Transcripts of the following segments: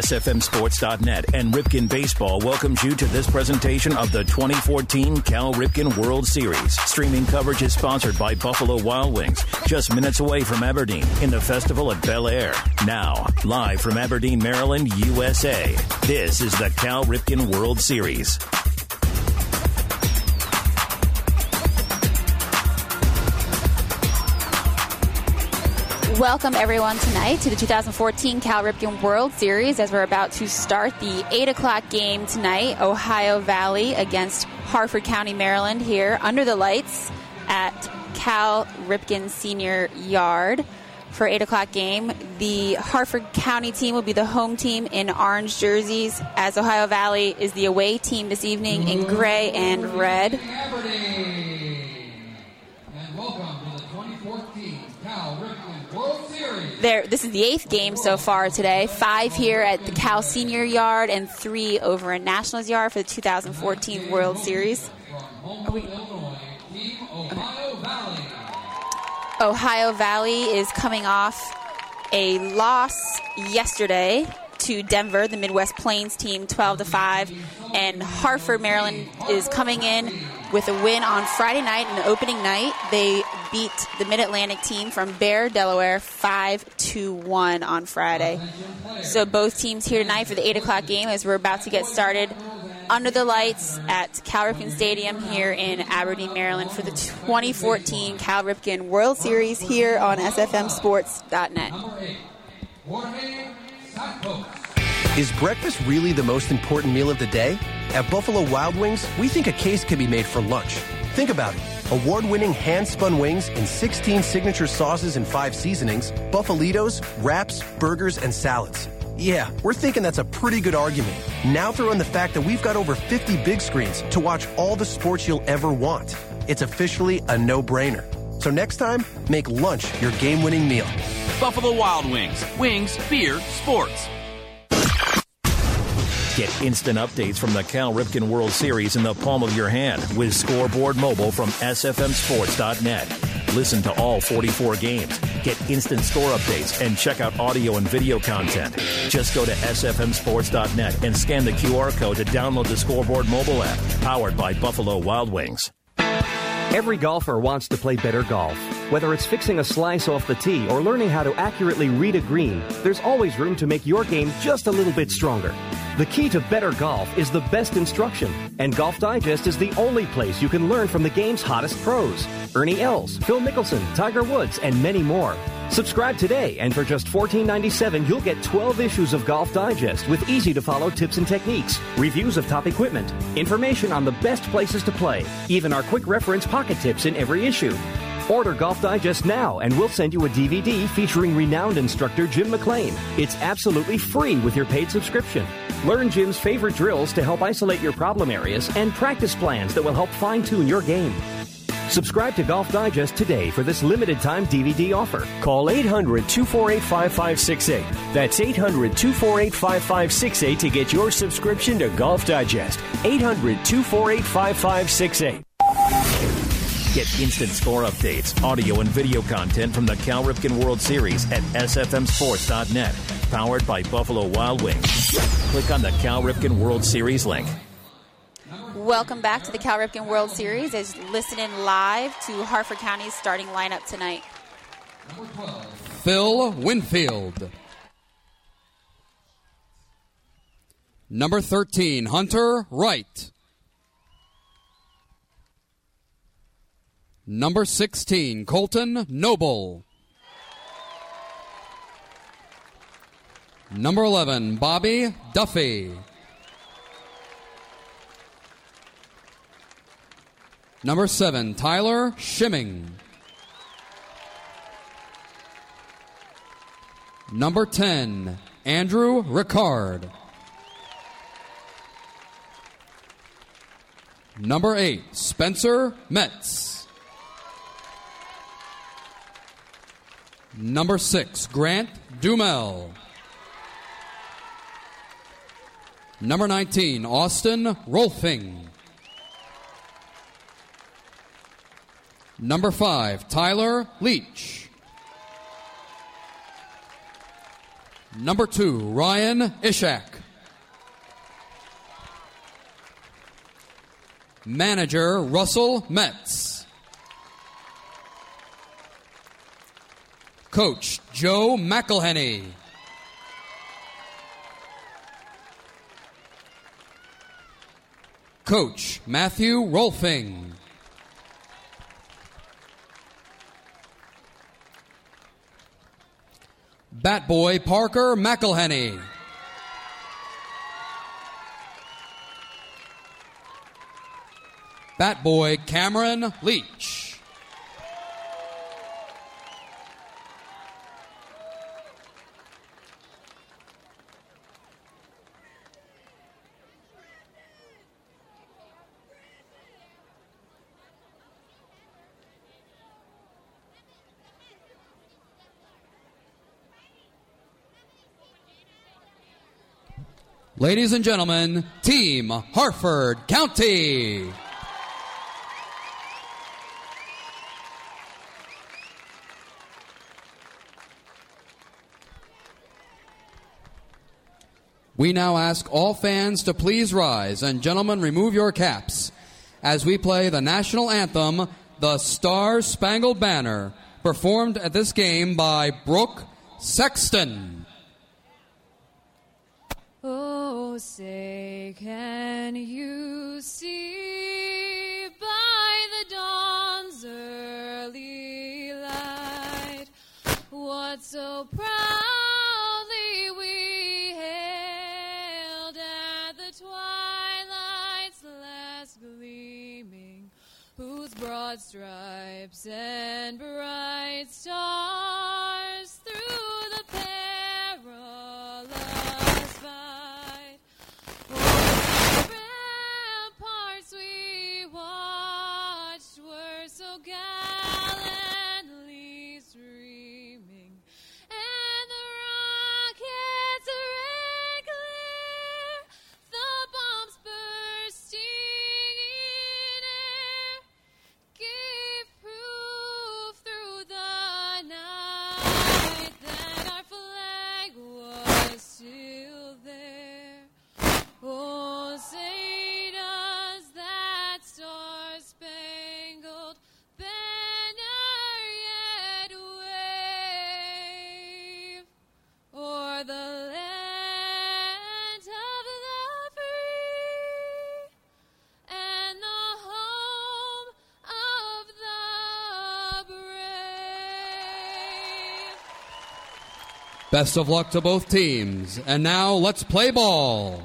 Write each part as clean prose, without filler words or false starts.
SFMSports.net and Ripken Baseball welcomes you to this presentation of the 2014 Cal Ripken World Series. Streaming coverage is sponsored by Buffalo Wild Wings, just minutes away from Aberdeen in the Festival at Bel Air. Now, live from Aberdeen, Maryland, USA, this is the Cal Ripken World Series. Welcome, everyone, tonight to the 2014 Cal Ripken World Series as we're about to start the 8 o'clock game tonight, Ohio Valley against Harford County, Maryland, here under the lights at Cal Ripken Senior Yard. For 8 o'clock game, the Harford County team will be the home team in orange jerseys, as Ohio Valley is the away team this evening in gray and red. And welcome to the 2014 Cal Ripken World Series. This is the 8th game so far today. 5 here at the Cal Senior Yard and 3 over at Nationals Yard for the 2014 World Series. Ohio Valley is coming off a loss yesterday to Denver, the Midwest Plains team, 12-5, and Harford, Maryland is coming in with a win on Friday night, an opening night. They beat the Mid-Atlantic team from Bear, Delaware, 5-1 on Friday. So both teams here tonight for the 8 o'clock game as we're about to get started under the lights at Cal Ripken Stadium here in Aberdeen, Maryland for the 2014 Cal Ripken World Series here on SFMSports.net. Is breakfast really the most important meal of the day? At Buffalo Wild Wings, we think a case can be made for lunch. Think about it. Award-winning hand-spun wings in 16 signature sauces and 5 seasonings, Buffalitos, wraps, burgers, and salads. Yeah, we're thinking that's a pretty good argument. Now throw in the fact that we've got over 50 big screens to watch all the sports you'll ever want. It's officially a no-brainer. So next time, make lunch your game-winning meal. Buffalo Wild Wings. Wings, beer, sports. Get instant updates from the Cal Ripken World Series in the palm of your hand with Scoreboard Mobile from SFMSports.net. Listen to all 44 games, get instant score updates, and check out audio and video content. Just go to SFMSports.net and scan the QR code to download the Scoreboard Mobile app, powered by Buffalo Wild Wings. Every golfer wants to play better golf. Whether it's fixing a slice off the tee or learning how to accurately read a green, there's always room to make your game just a little bit stronger. The key to better golf is the best instruction, and Golf Digest is the only place you can learn from the game's hottest pros. Ernie Els, Phil Mickelson, Tiger Woods, and many more. Subscribe today, and for just $14.97, you'll get 12 issues of Golf Digest with easy-to-follow tips and techniques, reviews of top equipment, information on the best places to play, even our quick reference pocket tips in every issue. Order Golf Digest now, and we'll send you a DVD featuring renowned instructor Jim McLean. It's absolutely free with your paid subscription. Learn Jim's favorite drills to help isolate your problem areas and practice plans that will help fine-tune your game. Subscribe to Golf Digest today for this limited-time DVD offer. Call 800-248-5568. That's 800-248-5568 to get your subscription to Golf Digest. 800-248-5568. Get instant score updates, audio and video content from the Cal Ripken World Series at SFMSports.net, powered by Buffalo Wild Wings. Click on the Cal Ripken World Series link. Welcome back to the Cal Ripken World Series as listening live to Harford County's starting lineup tonight. Number 12, Phil Winfield. Number 13, Hunter Wright. Number 16, Colton Noble. Number 11, Bobby Duffy. Number 7, Tyler Shimming. Number 10, Andrew Ricard. Number 8, Spencer Metz. Number 6, Grant Dumel. Number 19, Austin Rolfing. Number 5, Tyler Leach. Number 2, Ryan Ishak. Manager, Russell Metz. Coach, Joe McElhenney. Coach, Matthew Rolfing. Bat Boy, Parker McElhenney. Bat Boy, Cameron Leach. Ladies and gentlemen, Team Harford County. We now ask all fans to please rise, and gentlemen, remove your caps as we play the national anthem, The Star-Spangled Banner, performed at this game by Brooke Sexton. Oh, say, can you see by the dawn's early light what so proudly we hailed at the twilight's last gleaming, whose broad stripes and bright stars through the perilous fight o'er the ramparts we watched were so gallantly streaming, and the rockets ran clear, the bombs bursting in air gave proof through the night that our flag was still there. Oh, say does that star-spangled banner yet wave o'er the land of the free and the home of the brave. Best of luck to both teams. And now let's play ball.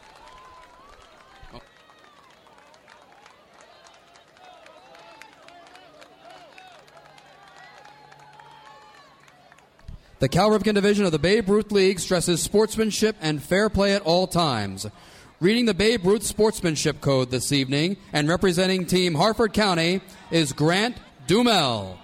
The Cal Ripken division of the Babe Ruth League stresses sportsmanship and fair play at all times. Reading the Babe Ruth Sportsmanship Code this evening and representing Team Harford County is Grant Dumel.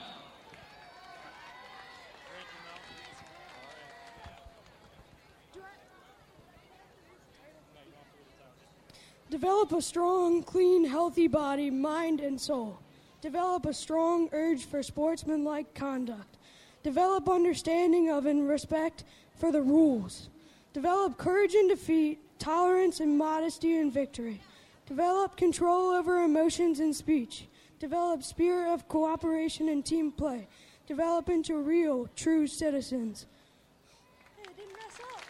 Develop a strong, clean, healthy body, mind, and soul. Develop a strong urge for sportsmanlike conduct. Develop understanding of and respect for the rules. Develop courage in defeat, tolerance and modesty in victory. Develop control over emotions in speech. Develop spirit of cooperation and team play. Develop into real, true citizens. Hey, I didn't mess up.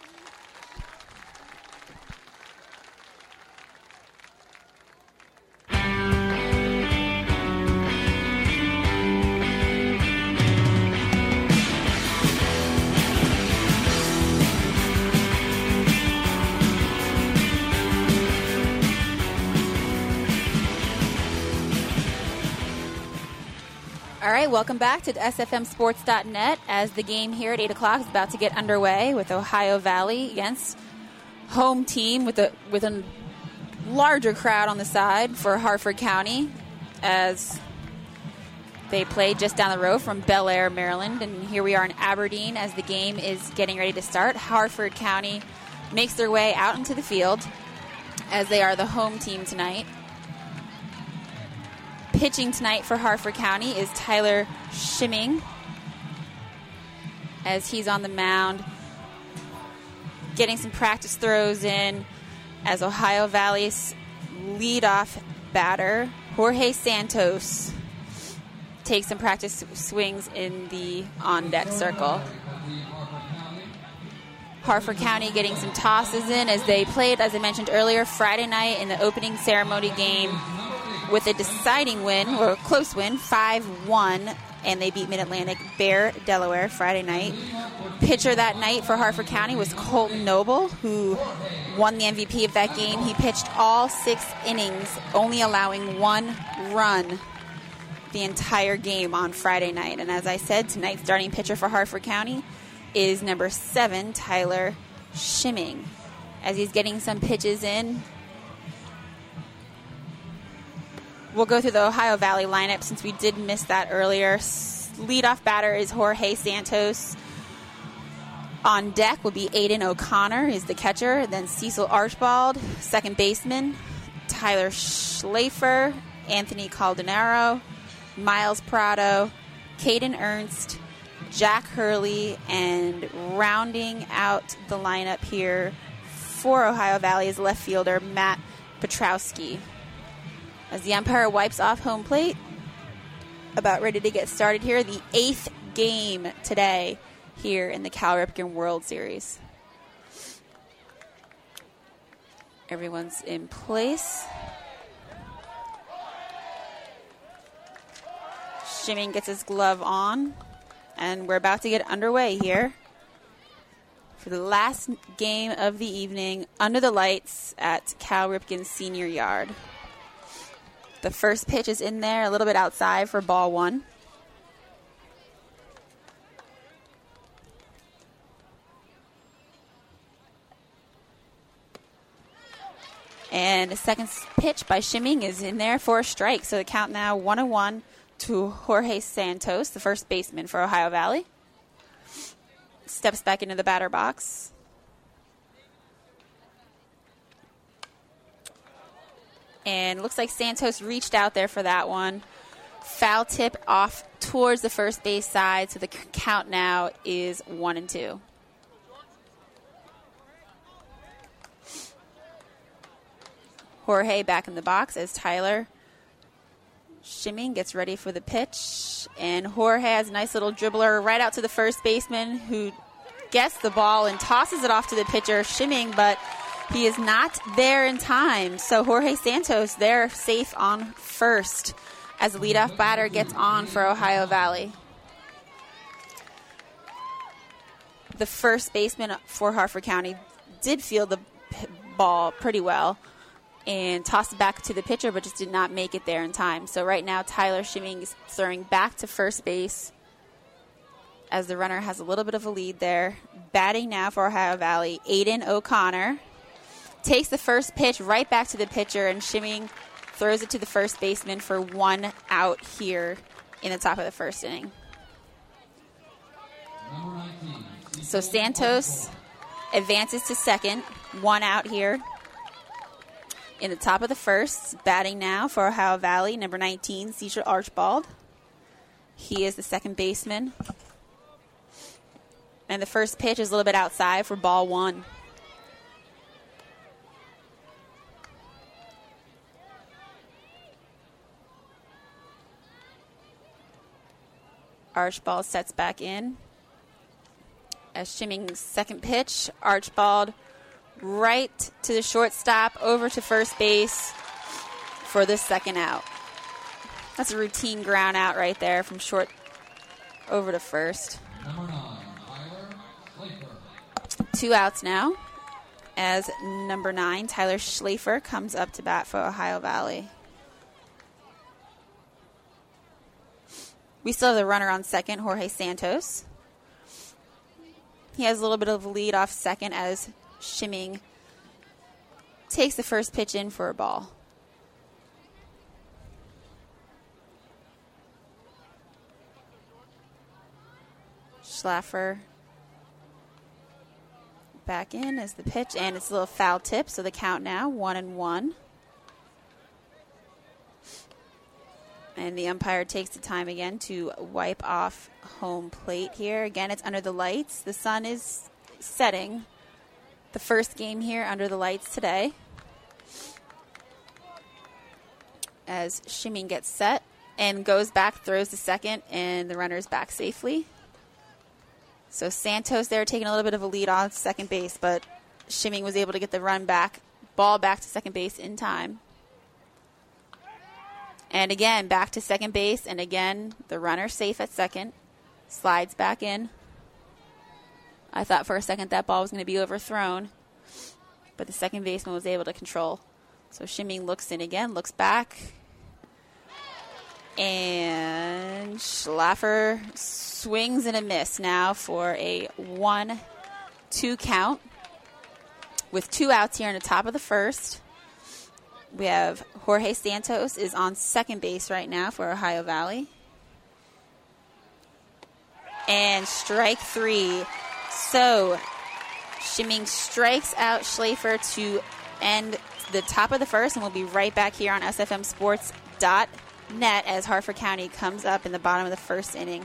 All right, welcome back to SFMSports.net as the game here at 8 o'clock is about to get underway with Ohio Valley against home team with a larger crowd on the side for Harford County as they play just down the road from Bel Air, Maryland. And here we are in Aberdeen as the game is getting ready to start. Harford County makes their way out into the field as they are the home team tonight. Pitching tonight for Harford County is Tyler Schimming as he's on the mound getting some practice throws in as Ohio Valley's leadoff batter, Jorge Santos, takes some practice swings in the on-deck circle. Harford County getting some tosses in as they played, as I mentioned earlier, Friday night in the opening ceremony game with a deciding win, or a close win, 5-1, and they beat Mid-Atlantic Bear Delaware Friday night. Pitcher that night for Harford County was Colton Noble, who won the MVP of that game. He pitched all 6 innings, only allowing 1 run the entire game on Friday night. And as I said, tonight's starting pitcher for Harford County is number 7, Tyler Schimming. As he's getting some pitches in, we'll go through the Ohio Valley lineup since we did miss that earlier. Leadoff batter is Jorge Santos. On deck will be Aiden O'Connor, is the catcher. Then Cecil Archibald, second baseman. Tyler Schlafer, Anthony Caldenaro, Miles Prado, Caden Ernst, Jack Hurley, and rounding out the lineup here for Ohio Valley is left fielder Matt Petrowski. As the umpire wipes off home plate, about ready to get started here, the 8th game today here in the Cal Ripken World Series. Everyone's in place. Schimming gets his glove on, and we're about to get underway here for the last game of the evening under the lights at Cal Ripken Senior Yard. The first pitch is in there, a little bit outside for ball 1. And the second pitch by Schimming is in there for a strike. So the count now 1-1 to Jorge Santos, the first baseman for Ohio Valley. Steps back into the batter box. And looks like Santos reached out there for that one. Foul tip off towards the first base side, so the count now is 1-2. Jorge back in the box as Tyler Schimming gets ready for the pitch. And Jorge has a nice little dribbler right out to the first baseman, who gets the ball and tosses it off to the pitcher, Schimming, but he is not there in time. So Jorge Santos there safe on first as the leadoff batter gets on for Ohio Valley. The first baseman for Harford County did field the ball pretty well and tossed it back to the pitcher, but just did not make it there in time. So right now, Tyler Schimming is throwing back to first base as the runner has a little bit of a lead there. Batting now for Ohio Valley, Aiden O'Connor takes the first pitch right back to the pitcher, and Schimming throws it to the first baseman for 1 out here in the top of the first inning. So Santos advances to second, 1 out here in the top of the first. Batting now for Ohio Valley, number 19, Cecil Archibald. He is the second baseman. And the first pitch is a little bit outside for ball 1. Archibald sets back in. As Schimming's second pitch, Archibald right to the shortstop, over to first base for the second out. That's a routine ground out right there from short over to first. 2 outs now as number 9, Tyler Schlafer, comes up to bat for Ohio Valley. We still have the runner on second, Jorge Santos. He has a little bit of a lead off second as Schimming takes the first pitch in for a ball. Schlafer back in as the pitch, and it's a little foul tip, so the count now 1-1. And the umpire takes the time again to wipe off home plate here. Again, it's under the lights. The sun is setting. the first game here under the lights today. As Shimming gets set and goes back, throws the second, and the runner's back safely. So Santos there taking a little bit of a lead on second base, but Shimming was able to get the ball back to second base in time. And again, back to second base, and again, the runner safe at second. Slides back in. I thought for a second that ball was going to be overthrown, but the second baseman was able to control. So Shimming looks in again, looks back, and Schlaffer swings and a miss now for a 1-2 count. With 2 outs here in the top of the first, we have Jorge Santos is on second base right now for Ohio Valley. And strike 3. So Shimming strikes out Schlaffer to end the top of the first, and we'll be right back here on SFMSports.net as Harford County comes up in the bottom of the first inning.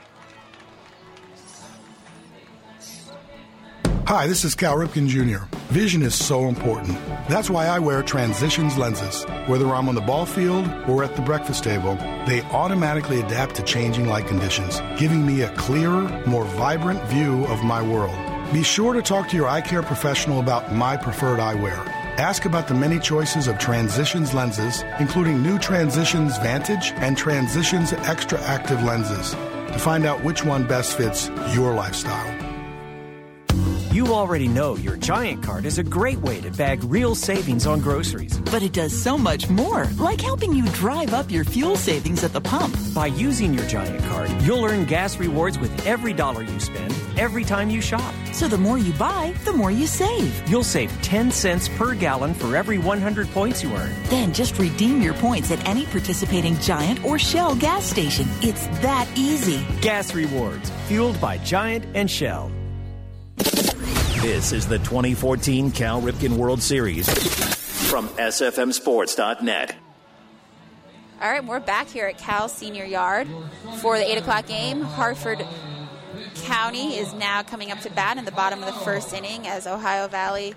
Hi, this is Cal Ripken Jr. Vision is so important. That's why I wear Transitions lenses. Whether I'm on the ball field or at the breakfast table, they automatically adapt to changing light conditions, giving me a clearer, more vibrant view of my world. Be sure to talk to your eye care professional about my preferred eyewear. Ask about the many choices of Transitions lenses, including new Transitions Vantage and Transitions Extra Active lenses, to find out which one best fits your lifestyle. You already know your Giant Card is a great way to bag real savings on groceries. But it does so much more, like helping you drive up your fuel savings at the pump. By using your Giant Card, you'll earn gas rewards with every dollar you spend, every time you shop. So the more you buy, the more you save. You'll save 10 cents per gallon for every 100 points you earn. Then just redeem your points at any participating Giant or Shell gas station. It's that easy. Gas rewards, fueled by Giant and Shell. This is the 2014 Cal Ripken World Series from SFMSports.net. All right, we're back here at Cal Senior Yard for the 8 o'clock game. Harford County is now coming up to bat in the bottom of the first inning as Ohio Valley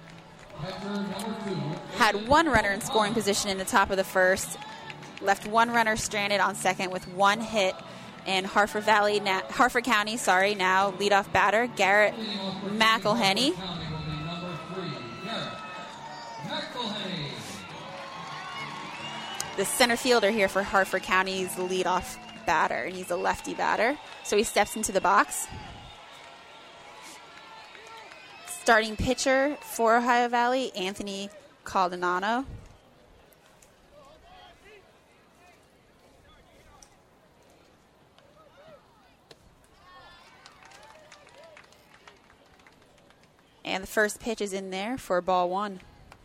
had 1 runner in scoring position in the top of the first, left 1 runner stranded on second with 1 hit. And Harford County, now leadoff batter, Garrett McElhenney. The center fielder here for Harford County is the leadoff batter, and he's a lefty batter. So he steps into the box. Starting pitcher for Ohio Valley, Anthony Caldonano. And the first pitch is in there for ball 1.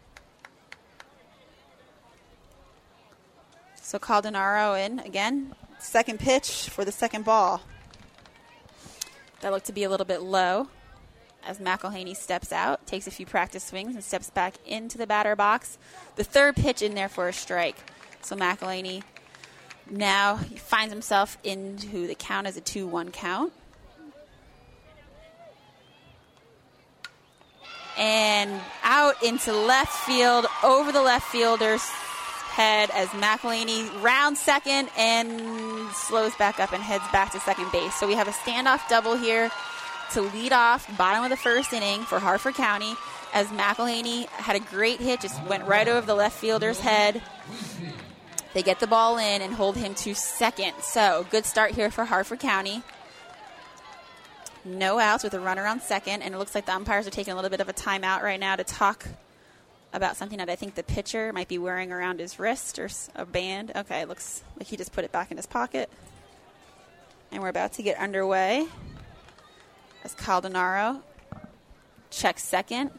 So Caldonaro in again. Second pitch for the second ball. That looked to be a little bit low as McElhaney steps out, takes a few practice swings, and steps back into the batter box. The third pitch in there for a strike. So McElhaney now he finds himself into the count as a 2-1 count. And out into left field, over the left fielder's head as McElhaney rounds second and slows back up and heads back to second base. So we have a standoff double here to lead off bottom of the first inning for Harford County as McElhaney had a great hit, just went right over the left fielder's head. They get the ball in and hold him to second. So good start here for Harford County. No outs with a runner on second, and it looks like the umpires are taking a little bit of a timeout right now to talk about something that I think the pitcher might be wearing around his wrist or a band. Okay, it looks like he just put it back in his pocket. And we're about to get underway as Caldonaro checks second.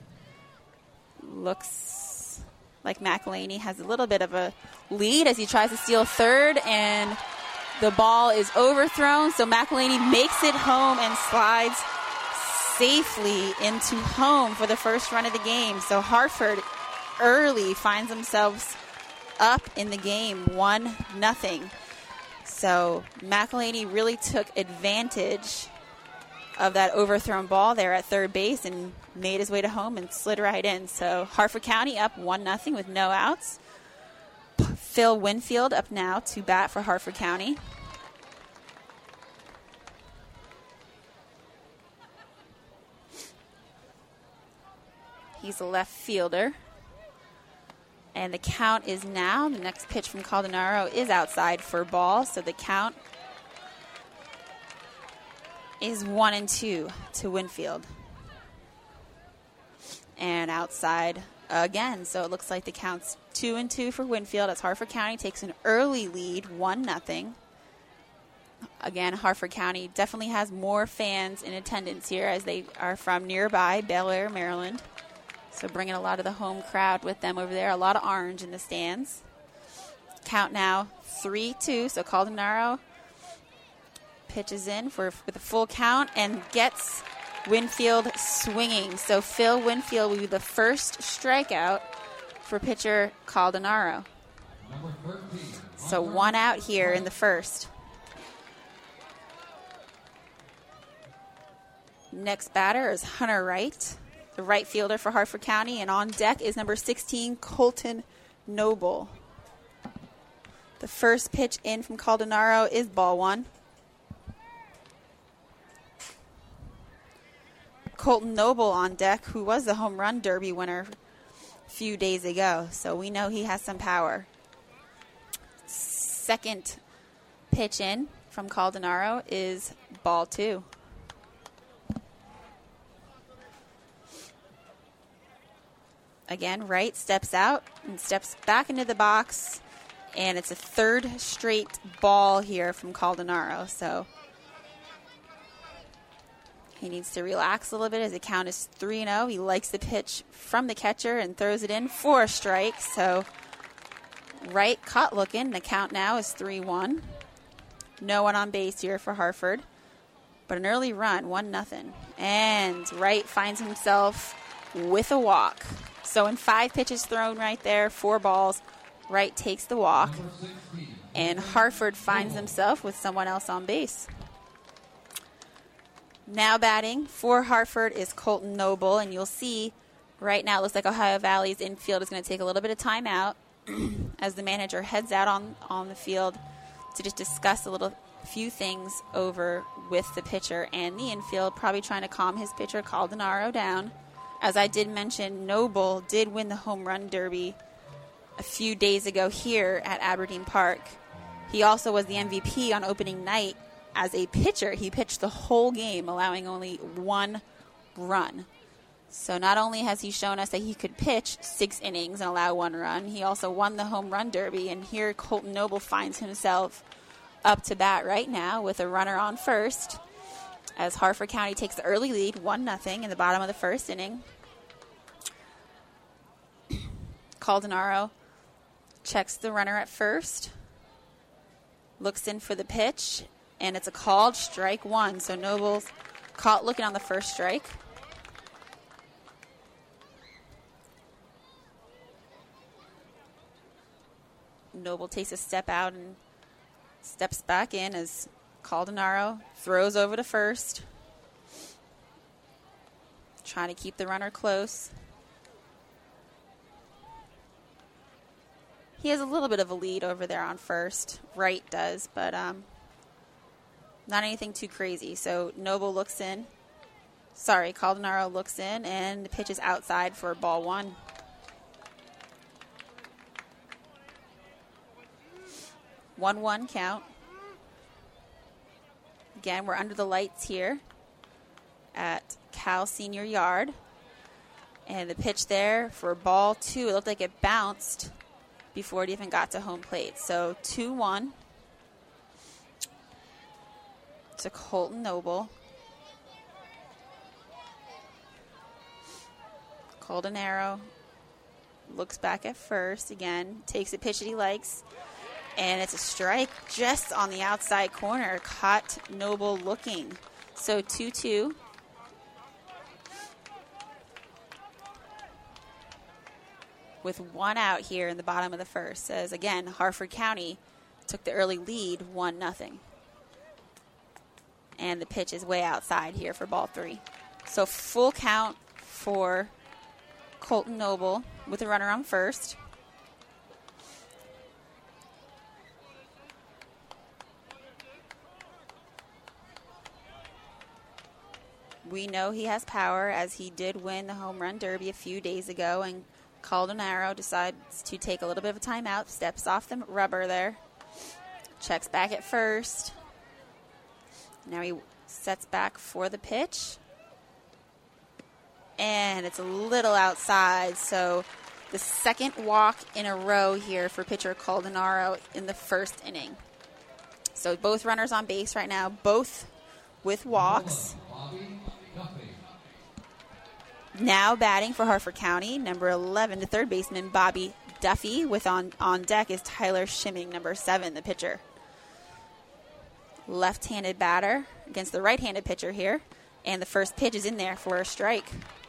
Looks like McElhaney has a little bit of a lead as he tries to steal third, and the ball is overthrown, so McElhaney makes it home and slides safely into home for the first run of the game. So Harford early finds themselves up in the game, 1-0. So McElhaney really took advantage of that overthrown ball there at third base and made his way to home and slid right in. So Harford County up 1-0 with no outs. Phil Winfield up now to bat for Harford County. He's a left fielder. And the count is now, the next pitch from Caldonaro is outside for a ball, so the count is 1-2 to Winfield. And outside again, so it looks like the count's 2-2 for Winfield as Harford County takes an early lead, 1-0. Again, Harford County definitely has more fans in attendance here as they are from nearby Bel Air, Maryland. So bringing a lot of the home crowd with them over there. A lot of orange in the stands. Count now 3-2. So Caldonaro pitches in with a full count and gets Winfield swinging. So Phil Winfield will be the first strikeout for pitcher Caldonaro. So 1 out here in the first. Next batter is Hunter Wright, the right fielder for Harford County, and on deck is number 16, Colton Noble. The first pitch in from Caldonaro is ball 1. Colton Noble on deck, who was the home run derby winner a few days ago, so we know he has some power. Second pitch in from Caldonaro is ball 2. Again, Wright steps out and steps back into the box, and it's a third straight ball here from Caldonaro. So he needs to relax a little bit as the count is 3-0. He likes the pitch from the catcher and throws it in for a strike. So Wright caught looking. The count now is 3-1. No one on base here for Harford, but an early run, 1-0. And Wright finds himself with a walk. So in 5 pitches thrown right there, 4 balls, Wright takes the walk, and Harford finds himself with someone else on base. Now batting for Harford is Colton Noble, and you'll see right now it looks like Ohio Valley's infield is going to take a little bit of time out as the manager heads out on the field to just discuss a few things over with the pitcher and the infield, probably trying to calm his pitcher Caldonaro down. As I did mention, Noble did win the home run derby a few days ago here at Aberdeen Park. He also was the MVP on opening night as a pitcher. He pitched the whole game, allowing only 1 run. So not only has he shown us that he could pitch 6 innings and allow 1 run, he also won the home run derby. And here Colton Noble finds himself up to bat right now with a runner on first, as Harford County takes the early lead, 1-0 in the bottom of the first inning. Caldonaro checks the runner at first, looks in for the pitch, and it's a called strike 1. So Noble's caught looking on the first strike. Noble takes a step out and steps back in as Caldonaro throws over to first, trying to keep the runner close. He has a little bit of a lead over there on first. Wright does, but not anything too crazy. So Noble looks in. Caldonaro looks in, and the pitch is outside for ball 1. One count. Again, we're under the lights here at Cal Senior Yard. And the pitch there for ball 2, it looked like it bounced before it even got to home plate. So 2-1 to Colton Noble. Caldonaro looks back at first again, takes a pitch that he likes, and it's a strike just on the outside corner. Caught Noble looking. So 2-2. With 1 out here in the bottom of the first, as again Harford County took the early lead, 1-0. And the pitch is way outside here for ball 3. So full count for Colton Noble with a runner on first. We know he has power, as he did win the home run derby a few days ago, and Caldenaro decides to take a little bit of a timeout, steps off the rubber there, checks back at first. Now he sets back for the pitch, and it's a little outside, so the second walk in a row here for pitcher Caldenaro in the first inning. So both runners on base right now, both with walks. Now batting for Harford County, number 11, the third baseman, Bobby Duffy. With on deck is Tyler Shimming, number 7, the pitcher. Left-handed batter against the right-handed pitcher here. And the first pitch is in there for a strike.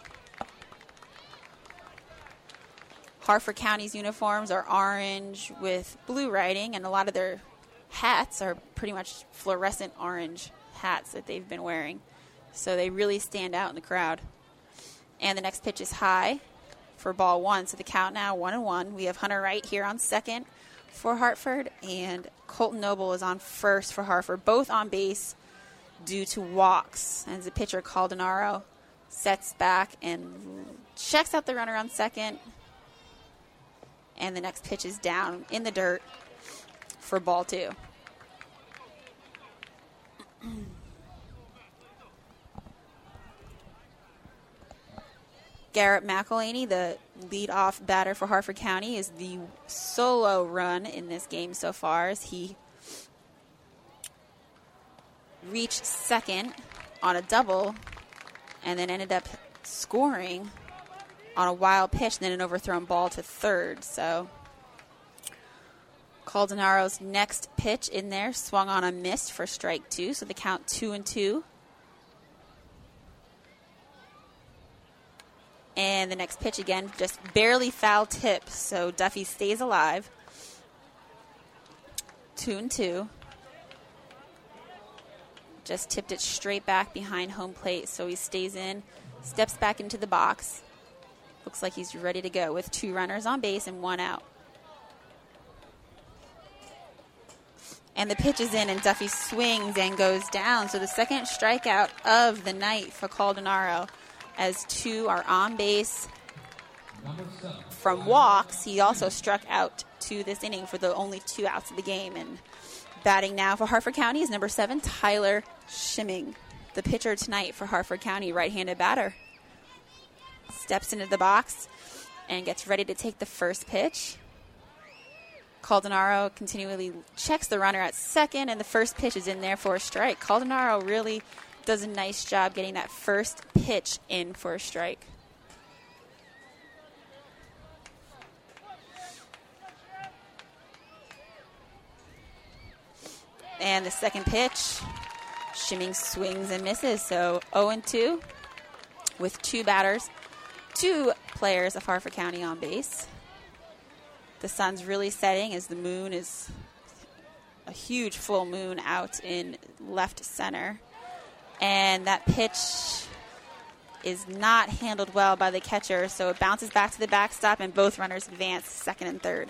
Harford County's uniforms are orange with blue writing, and a lot of their hats are pretty much fluorescent orange hats that they've been wearing. So they really stand out in the crowd. And the next pitch is high for ball 1. So the count now 1-1. We have Hunter Wright here on second for Hartford, and Colton Noble is on first for Hartford, both on base due to walks. As the pitcher Caldenaro sets back and checks out the runner on second. And the next pitch is down in the dirt for ball 2. Garrett McElhaney, the leadoff batter for Harford County, is the solo run in this game so far, as he reached second on a double and then ended up scoring on a wild pitch and then an overthrown ball to third. So Caldenaro's next pitch in there swung on a miss for strike 2, so the count 2-2. And the next pitch again, just barely foul tip, so Duffy stays alive. 2-2. Just tipped it straight back behind home plate, so he stays in, steps back into the box. Looks like he's ready to go with 2 runners on base and 1 out. And the pitch is in, and Duffy swings and goes down. So the second strikeout of the night for Caldenaro, as 2 are on base from walks. He also struck out 2 this inning for the only 2 outs of the game. And batting now for Harford County is number 7, Tyler Shimming, the pitcher tonight for Harford County, right-handed batter. Steps into the box and gets ready to take the first pitch. Caldenaro continually checks the runner at second, and the first pitch is in there for a strike. Caldenaro really does a nice job getting that first pitch in for a strike. And the second pitch, Shimming swings and misses. So 0-2 with 2 batters, 2 players of Harford County on base. The sun's really setting as the moon is a huge full moon out in left center. And that pitch is not handled well by the catcher, so it bounces back to the backstop, and both runners advance second and third.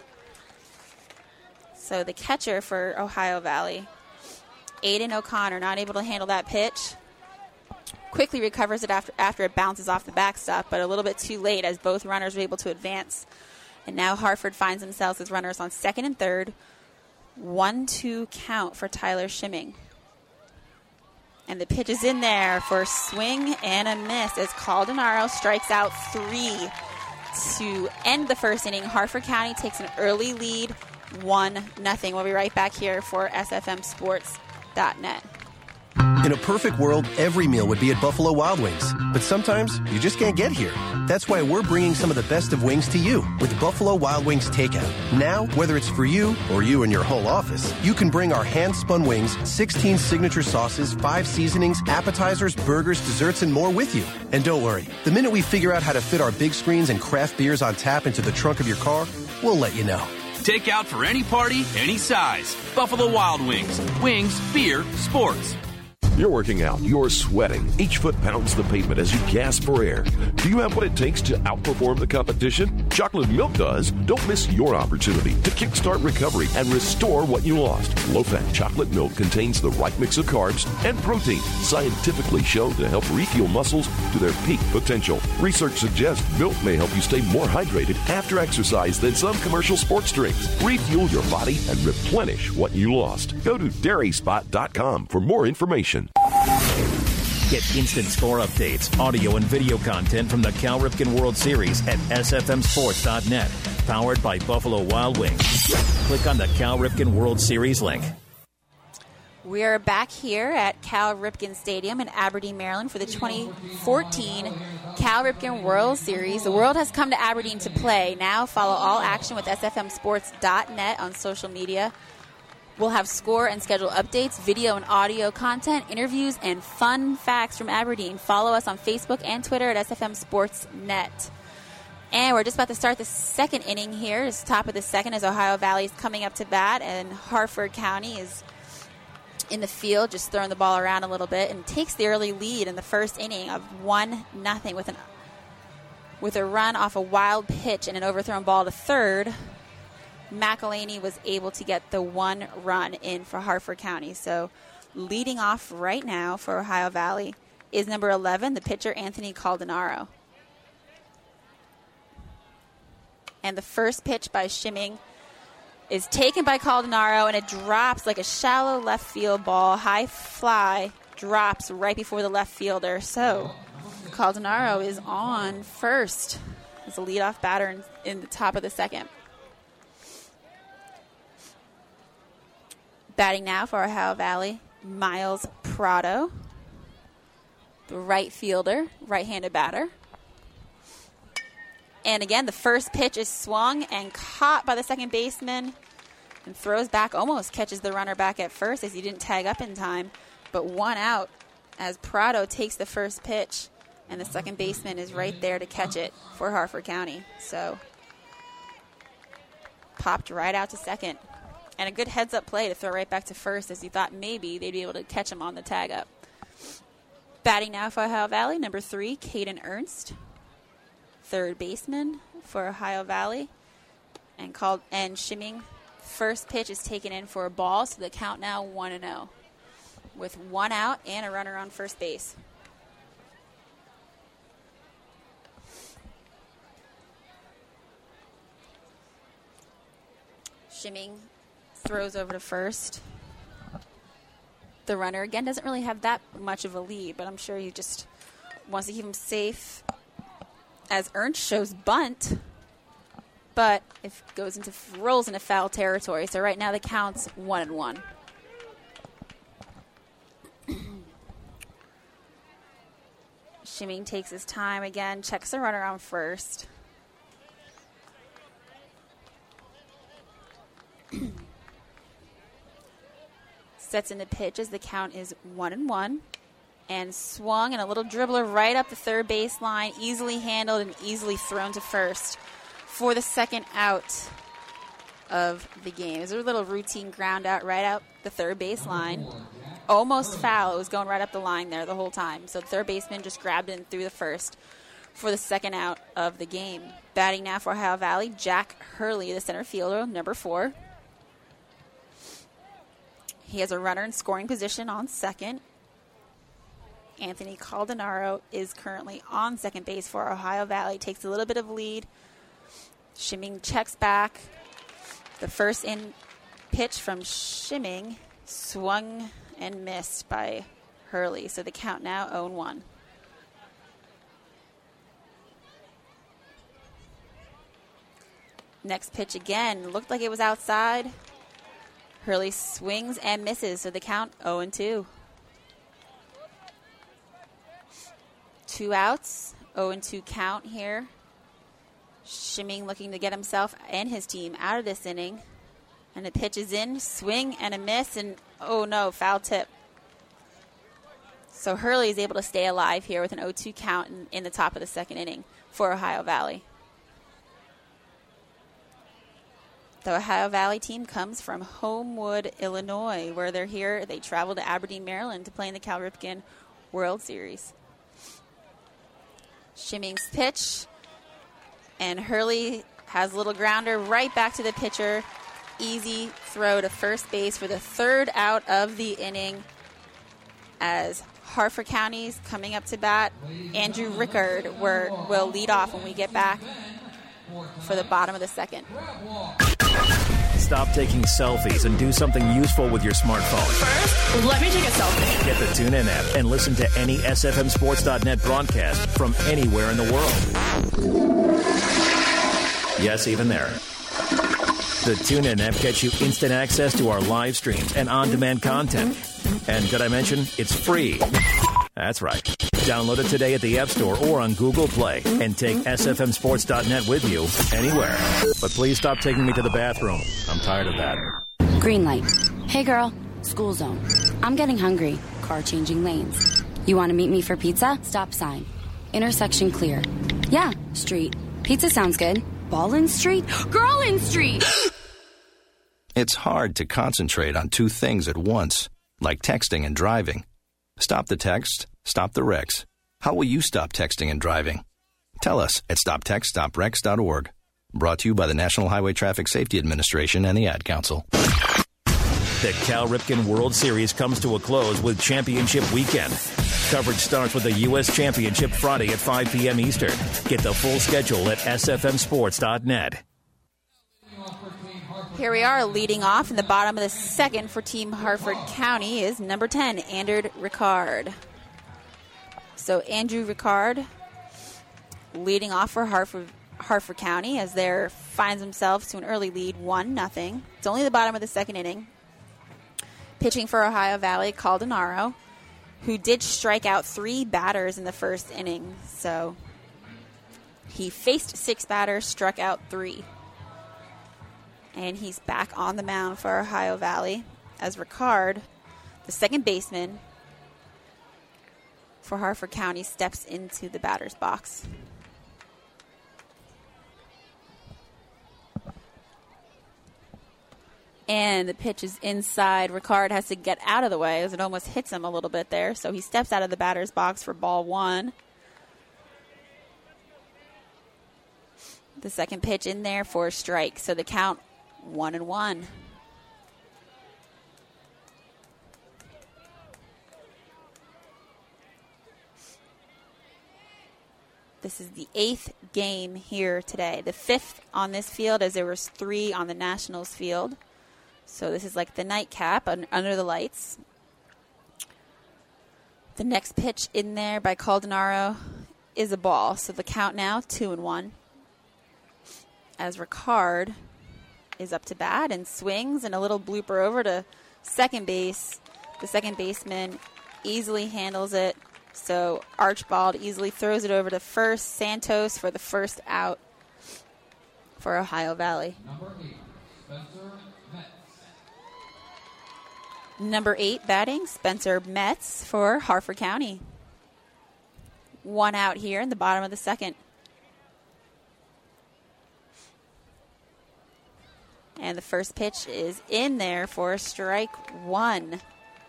So the catcher for Ohio Valley, Aiden O'Connor, not able to handle that pitch. Quickly recovers it after it bounces off the backstop, but a little bit too late as both runners were able to advance. And now Hartford finds themselves with runners on second and third. 1-2 count for Tyler Shimming. And the pitch is in there for a swing and a miss as Caldenaro strikes out 3 to end the first inning. Harford County takes an early lead, 1-0. We'll be right back here for SFMSports.net. In a perfect world, every meal would be at Buffalo Wild Wings. But sometimes you just can't get here. That's why we're bringing some of the best of wings to you with Buffalo Wild Wings Takeout. Now, whether it's for you or you and your whole office, you can bring our hand-spun wings, 16 signature sauces, 5 seasonings, appetizers, burgers, desserts, and more with you. And don't worry, the minute we figure out how to fit our big screens and craft beers on tap into the trunk of your car, we'll let you know. Take out for any party, any size. Buffalo Wild Wings. Wings, beer, sports. You're working out, you're sweating. Each foot pounds the pavement as you gasp for air. Do you have what it takes to outperform the competition? Chocolate Milk does. Don't miss your opportunity to kickstart recovery and restore what you lost. Low-fat chocolate milk contains the right mix of carbs and protein, scientifically shown to help refuel muscles to their peak potential. Research suggests milk may help you stay more hydrated after exercise than some commercial sports drinks. Refuel your body and replenish what you lost. Go to dairyspot.com for more information. Get instant score updates, audio and video content from the Cal Ripken World Series at sfmsports.net. Powered by Buffalo Wild Wings. Click on the Cal Ripken World Series link. We are back here at Cal Ripken Stadium in Aberdeen, Maryland for the 2014 Cal Ripken World Series. The world has come to Aberdeen to play. Now follow all action with sfmsports.net on social media. We'll have score and schedule updates, video and audio content, interviews, and fun facts from Aberdeen. Follow us on Facebook and Twitter at sfmsports.net. And we're just about to start the second inning here. It's top of the second as Ohio Valley is coming up to bat, and Harford County is in the field, just throwing the ball around a little bit, and takes the early lead in the first inning of 1-0 with a run off a wild pitch and an overthrown ball to third. McElhaney was able to get the one run in for Harford County. So leading off right now for Ohio Valley is number 11, the pitcher Anthony Caldenaro. And the first pitch by Shimming is taken by Caldenaro, and it drops like a shallow left field ball. High fly drops right before the left fielder. So Caldenaro is on first as a leadoff batter in the top of the second. Batting now for Ohio Valley, Miles Prado, the right fielder, right-handed batter. And again, the first pitch is swung and caught by the second baseman and throws back, almost catches the runner back at first as he didn't tag up in time. But one out as Prado takes the first pitch, and the second baseman is right there to catch it for Harford County. So popped right out to second. And a good heads-up play to throw right back to first as he thought maybe they'd be able to catch him on the tag-up. Batting now for Ohio Valley, number 3, Caden Ernst. Third baseman for Ohio Valley. And Shimming, first pitch is taken in for a ball, so the count now 1-0. With one out and a runner on first base. Shimming throws over to first. The runner, again, doesn't really have that much of a lead, but I'm sure he just wants to keep him safe as Ernst shows bunt, but it rolls into foul territory. So right now the count's 1-1. Shimming takes his time again, checks the runner on first. Sets in the pitch as the count is 1-1. And swung and a little dribbler right up the third baseline, easily handled and easily thrown to first for the second out of the game. It's a little routine ground out right out the third baseline. Almost foul. It was going right up the line there the whole time. So the third baseman just grabbed it and threw the first for the second out of the game. Batting now for Ohio Valley, Jack Hurley, the center fielder, number 4. He has a runner in scoring position on second. Anthony Caldenaro is currently on second base for Ohio Valley. Takes a little bit of lead. Shimming checks back. The first in pitch from Shimming swung and missed by Hurley. So the count now 0-1. Next pitch again. Looked like it was outside. Hurley swings and misses. So the count 0-2. 2 outs, 0-2 count here. Shimming looking to get himself and his team out of this inning. And the pitch is in, swing and a miss, and oh no, foul tip. So Hurley is able to stay alive here with an 0-2 count in the top of the second inning for Ohio Valley. The Ohio Valley team comes from Homewood, Illinois, where they're here. They travel to Aberdeen, Maryland to play in the Cal Ripken World Series. Shimming's pitch, and Hurley has a little grounder right back to the pitcher. Easy throw to first base for the third out of the inning as Harford County's coming up to bat. Andrew Rickard will lead off when we get back for the bottom of the second. Stop taking selfies and do something useful with your smartphone. First, let me take a selfie. Get the TuneIn app and listen to any SFMSports.net broadcast from anywhere in the world. Yes, even there. The TuneIn app gets you instant access to our live streams and on-demand content. And did I mention it's free? That's right. Download it today at the App Store or on Google Play and take SFMSports.net with you anywhere. But please stop taking me to the bathroom. I'm tired of that. Green light. Hey, girl. School zone. I'm getting hungry. Car changing lanes. You want to meet me for pizza? Stop sign. Intersection clear. Yeah, street. Pizza sounds good. Ball in street? Girl in street! It's hard to concentrate on two things at once, like texting and driving. Stop the text, stop the wrecks. How will you stop texting and driving? Tell us at stoptextstopwrecks.org. Brought to you by the National Highway Traffic Safety Administration and the Ad Council. The Cal Ripken World Series comes to a close with Championship Weekend. Coverage starts with the U.S. Championship Friday at 5 p.m. Eastern. Get the full schedule at sfmsports.net. Here we are leading off in the bottom of the second for Team Harford County is number 10, Andrew Rickard. So Andrew Rickard leading off for Harford County as there finds himself to an early lead, 1-0. It's only the bottom of the second inning. Pitching for Ohio Valley, Caldenaro, who did strike out 3 batters in the first inning. So he faced 6 batters, struck out 3. And he's back on the mound for Ohio Valley as Rickard, the second baseman for Harford County, steps into the batter's box. And the pitch is inside. Rickard has to get out of the way as it almost hits him a little bit there. So he steps out of the batter's box for ball 1. The second pitch in there for a strike. So the count 1-1. This is the 8th game here today. The 5th on this field, as there was 3 on the Nationals field. So this is like the nightcap under the lights. The next pitch in there by Caldenaro is a ball. So the count now 2-1. As Rickard is up to bat and swings, and a little blooper over to second base. The second baseman easily handles it. So Archibald easily throws it over to first. Santos for the first out for Ohio Valley. Number 8 batting, Spencer Metz for Harford County. 1 out here in the bottom of the second. And the first pitch is in there for strike 1.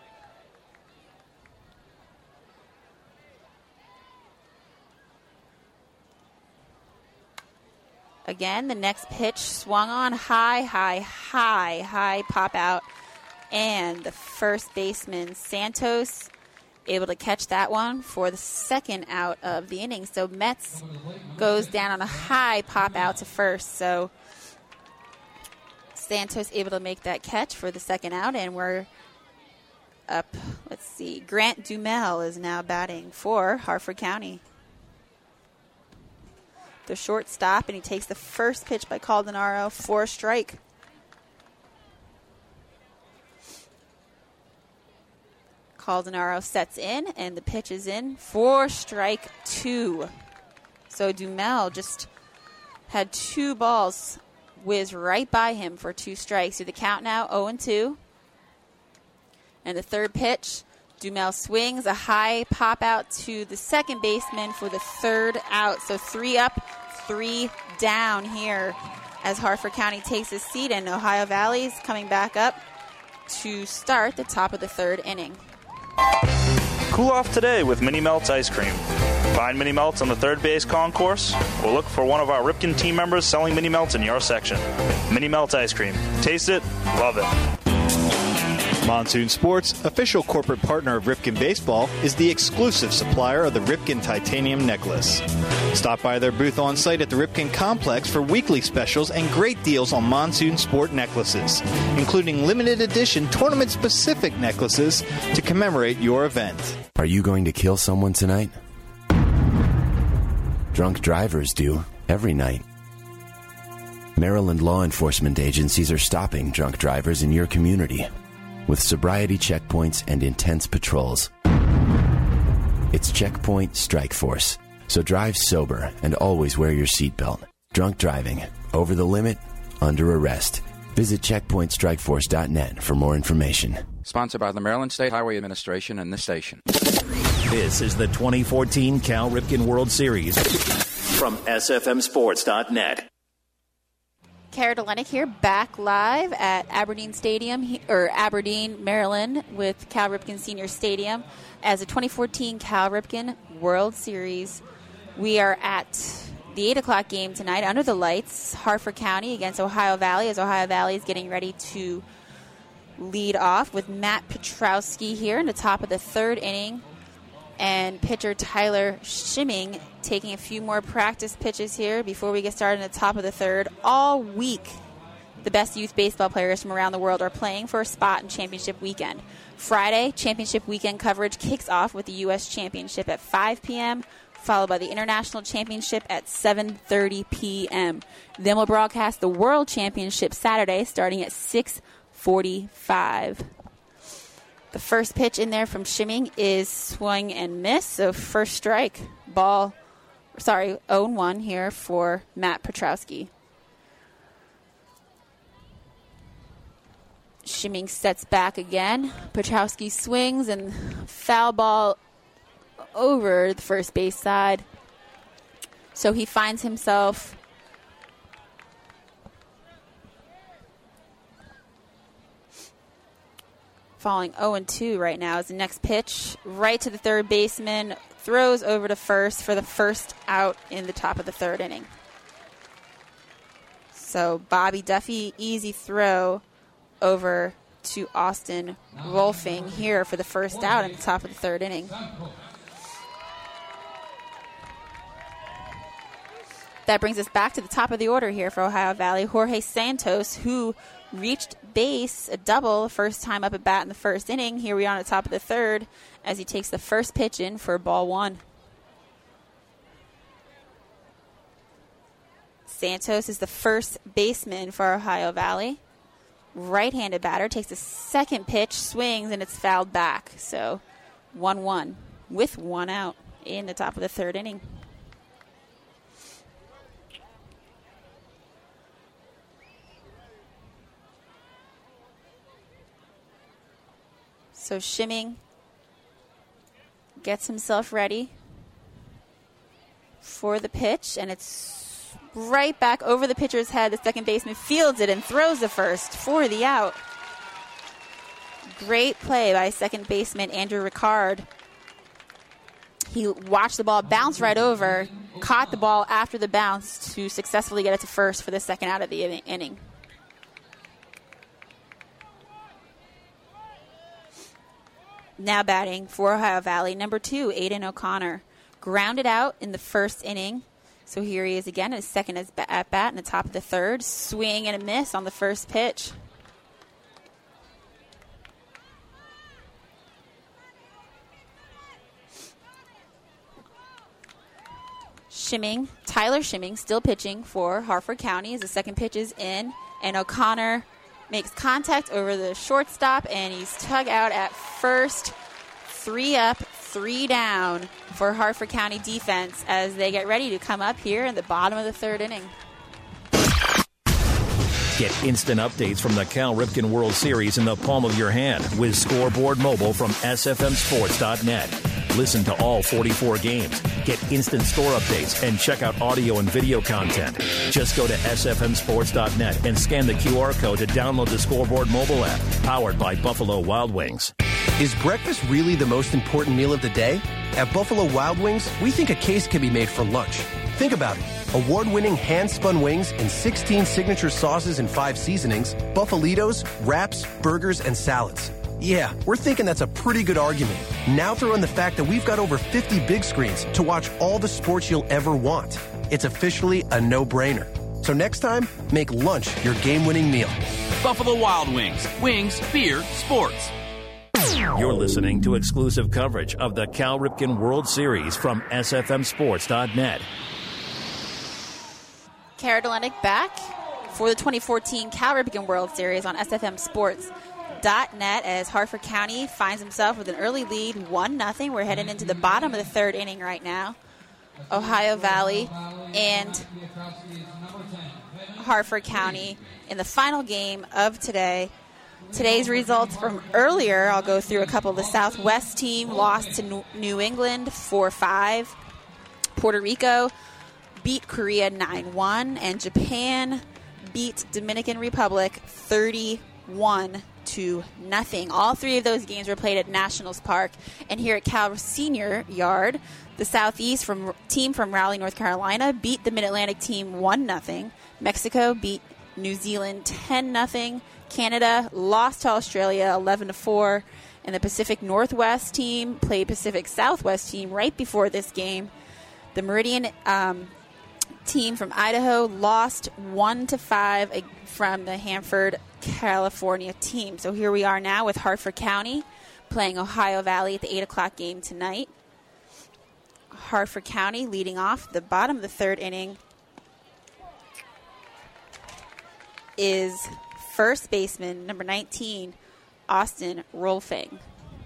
Again, the next pitch swung on high pop out. And the first baseman, Santos, able to catch that one for the second out of the inning. So Metz goes down on a high pop out to first. So Santos able to make that catch for the second out, and we're up. Let's see. Grant Dumel is now batting for Harford County. The shortstop, and he takes the first pitch by Caldenaro for a strike. Caldenaro sets in, and the pitch is in for strike 2. So Dumel just had 2 balls whiz right by him for 2 strikes. So the count now 0-2. And the third pitch, Dumel swings a high pop out to the second baseman for the third out. So 3 up, 3 down here as Harford County takes a seat, and Ohio Valley's coming back up to start the top of the third inning. Cool off today with Mini Melts ice cream. Find Mini Melts on the third base concourse, or look for one of our Ripken team members selling Mini Melts in your section. Mini Melts ice cream. Taste it, love it. Monsoon Sports, official corporate partner of Ripken Baseball, is the exclusive supplier of the Ripken Titanium Necklace. Stop by their booth on site at the Ripken Complex for weekly specials and great deals on Monsoon Sport necklaces, including limited edition tournament-specific necklaces to commemorate your event. Are you going to kill someone tonight? Drunk drivers do every night. Maryland law enforcement agencies are stopping drunk drivers in your community with sobriety checkpoints and intense patrols. It's Checkpoint Strike Force, so drive sober and always wear your seatbelt. Drunk driving, over the limit, under arrest. Visit checkpointstrikeforce.net for more information. Sponsored by the Maryland State Highway Administration and this station. This is the 2014 Cal Ripken World Series from SFMSports.net. Kara Delenik here, back live at Aberdeen Stadium, or Aberdeen, Maryland, with Cal Ripken Senior Stadium as the 2014 Cal Ripken World Series. We are at the 8 o'clock game tonight under the lights, Harford County against Ohio Valley, as Ohio Valley is getting ready to lead off with Matt Petrowski here in the top of the third inning, and pitcher Tyler Schimming taking a few more practice pitches here before we get started in the top of the third. All week, the best youth baseball players from around the world are playing for a spot in championship weekend. Friday, championship weekend coverage kicks off with the U.S. Championship at 5 p.m., followed by the International Championship at 7:30 p.m. Then we'll broadcast the World Championship Saturday starting at 6:45. The first pitch in there from Schimming is swing and miss, so first strike. 0-1 here for Matt Petrowski. Schimming sets back again. Petrowski swings and foul ball over the first base side. So he finds himself falling 0-2 right now as the next pitch right to the third baseman, throws over to first for the first out in the top of the third inning. So Bobby Duffy, easy throw over to Austin Rolfing here for the first out in the top of the third inning. That brings us back to the top of the order here for Ohio Valley. Jorge Santos, who reached base, a double, the first time up at bat in the first inning. Here we are on the top of the third as he takes the first pitch in for ball one. Santos is the first baseman for Ohio Valley. Right-handed batter, takes the second pitch, swings, and it's fouled back. So 1-1 with one out in the top of the third inning. So Schimming gets himself ready for the pitch, and it's right back over the pitcher's head. The second baseman fields it and throws the first for the out. Great play by second baseman Andrew Ricard. He watched the ball bounce right over, caught the ball after the bounce to successfully get it to first for the second out of the inning. Now batting for Ohio Valley, number 2, Aiden O'Connor. Grounded out in the first inning. So here he is again, his second at bat in the top of the third. Swing and a miss on the first pitch. Schimming, Tyler Schimming, still pitching for Harford County as the second pitch is in. And O'Connor makes contact over the shortstop, and he's tugged out at first. 3 up, 3 down for Harford County defense as they get ready to come up here in the bottom of the third inning. Get instant updates from the Cal Ripken World Series in the palm of your hand with Scoreboard Mobile from SFMSports.net. Listen to all 44 games. Get instant score updates and check out audio and video content. Just go to sfmsports.net and scan the QR code to download the Scoreboard mobile app, powered by Buffalo Wild Wings. Is breakfast really the most important meal of the day? At Buffalo Wild Wings, we think a case can be made for lunch. Think about it. Award-winning hand-spun wings in 16 signature sauces and 5 seasonings, Buffalitos, wraps, burgers, and salads. Yeah, we're thinking that's a pretty good argument. Now throw in the fact that we've got over 50 big screens to watch all the sports you'll ever want. It's officially a no-brainer. So next time, make lunch your game-winning meal. Buffalo Wild Wings. Wings, beer, sports. You're listening to exclusive coverage of the Cal Ripken World Series from SFMSports.net. Kara Delenik back for the 2014 Cal Ripken World Series on SFMSports.net as Harford County finds himself with an early lead, 1-0. We're heading into the bottom of the third inning right now. Ohio Valley and Harford County in the final game of today. Today's results from earlier, I'll go through a couple. The Southwest team lost to New England 4-5. Puerto Rico beat Korea 9-1. And Japan beat Dominican Republic 31-0. All three of those games were played at Nationals Park. And here at Cal Senior Yard, the Southeast team from Raleigh, North Carolina beat the Mid-Atlantic team 1-0. Mexico beat New Zealand 10-0. Canada lost to Australia 11-4, and the Pacific Northwest team played Pacific Southwest team right before this game. The Meridian team from Idaho lost 1-5 from the Hanford, California team. So here we are now with Harford County playing Ohio Valley at the 8 o'clock game tonight. Harford County leading off the bottom of the third inning is first baseman, number 19, Austin Rolfing.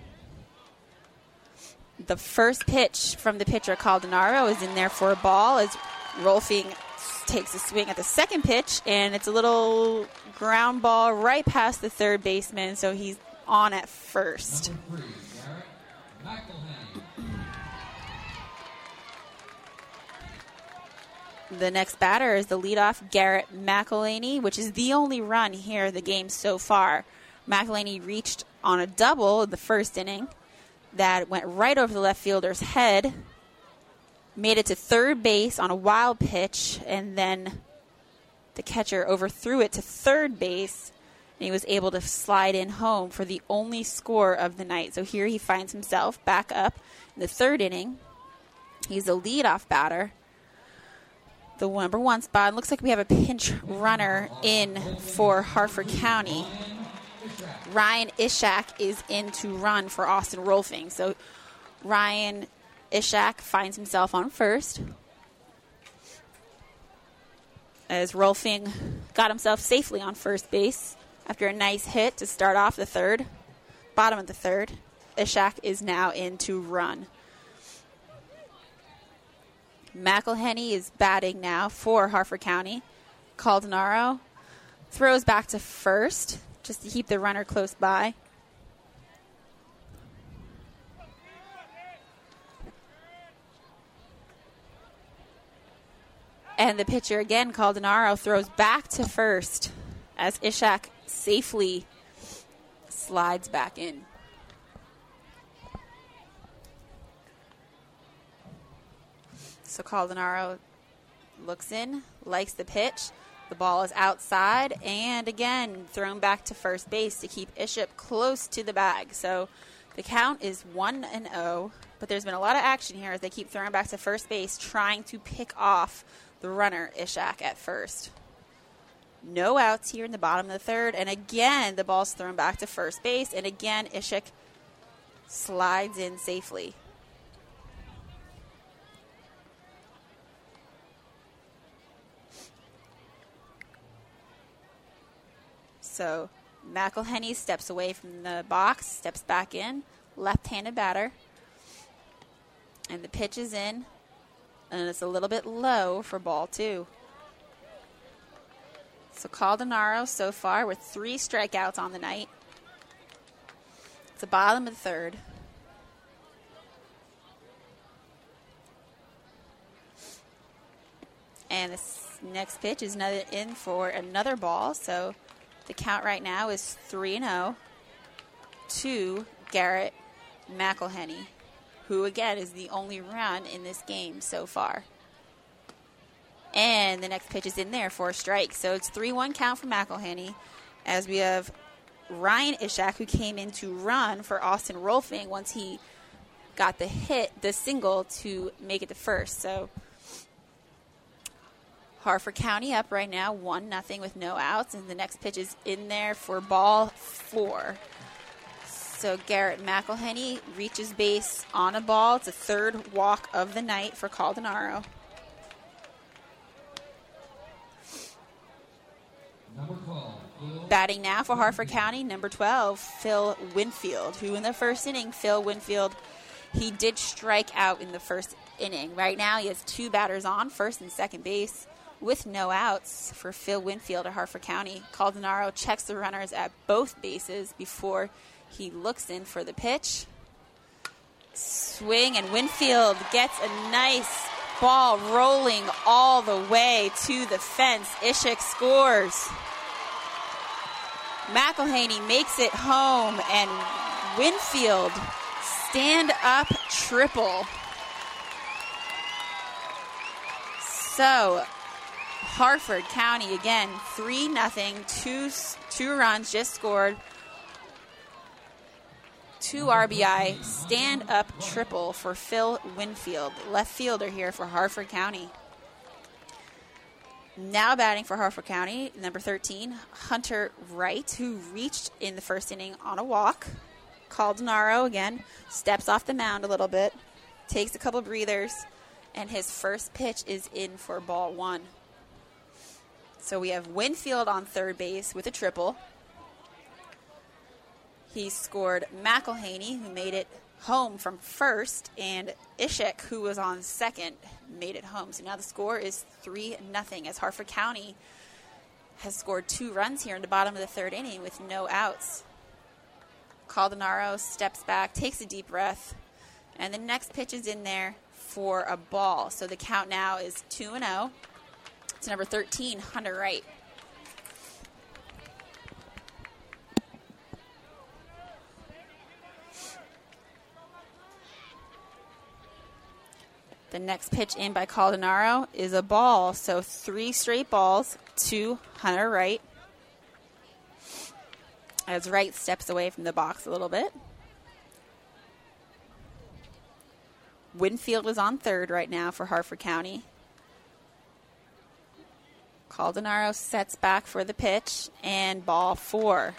The first pitch from the pitcher, Caldenaro, is in there for a ball as Rolfing takes a swing at the second pitch, and it's a little ground ball right past the third baseman, so he's on at first. The next batter is the leadoff Garrett McElhaney, which is the only run here in the game so far. McElhaney reached on a double in the first inning that went right over the left fielder's head, made it to third base on a wild pitch, and then the catcher overthrew it to third base, and he was able to slide in home for the only score of the night. So here he finds himself back up in the third inning. He's a leadoff batter. The number one spot. Looks like we have a pinch runner in for Harford County. Ryan Ishak is in to run for Austin Rolfing. So Ryan Ishak finds himself on first as Rolfing got himself safely on first base after a nice hit to start off the third. Bottom of the third. Ishak is now in to run. McElhaney is batting now for Harford County. Caldenaro throws back to first just to keep the runner close by. And the pitcher again, Caldenaro, throws back to first as Ishak safely slides back in. So Caldenaro looks in, likes the pitch. The ball is outside, and again, thrown back to first base to keep Ishak close to the bag. So the count is 1-0, but there's been a lot of action here as they keep throwing back to first base, trying to pick off the runner, Ishak, at first. No outs here in the bottom of the third, and again, the ball's thrown back to first base, and again, Ishak slides in safely. So McElhaney steps away from the box, steps back in, left-handed batter. And the pitch is in, and it's a little bit low for ball 2. So Caldenaro so far with 3 strikeouts on the night. It's the bottom of the third. And this next pitch is in for another ball. So the count right now is 3-0 to Garrett McElhenney, who again is the only run in this game so far. And the next pitch is in there for a strike. So it's 3-1 count for McElhenney, as we have Ryan Ishak, who came in to run for Austin Rolfing once he got the single to make it to first. So Harford County up right now 1-0 with no outs, and the next pitch is in there for ball 4. So Garrett McElhenney reaches base on a ball. It's a third walk of the night for Caldenaro. Number 12. Batting now for Harford County, number 12, Phil Winfield, who in the first inning, Phil Winfield, he did strike out in the first inning. Right now he has 2 batters on, first and second base, with no outs for Phil Winfield at Harford County. Caldenaro checks the runners at both bases before he looks in for the pitch. Swing, and Winfield gets a nice ball rolling all the way to the fence. Ishak scores. McElhenney makes it home, and Winfield stand-up triple. So Harford County again 3-0, two runs just scored, 2 RBI stand-up triple for Phil Winfield, left fielder here for Harford County. Now batting for Harford County, number 13, Hunter Wright, who reached in the first inning on a walk. Caldenaro again steps off the mound a little bit, takes a couple breathers, and his first pitch is in for ball 1. So we have Winfield on third base with a triple. He scored McElhenney, who made it home from first, and Ishak, who was on second, made it home. So now the score is 3-0, as Harford County has scored 2 runs here in the bottom of the third inning with no outs. Caldenaro steps back, takes a deep breath, and the next pitch is in there for a ball. So the count now is 2-0. It's number 13, Hunter Wright. The next pitch in by Caldenaro is a ball. So 3 straight balls to Hunter Wright, as Wright steps away from the box a little bit. Winfield is on third right now for Harford County. Caldenaro sets back for the pitch, and ball 4.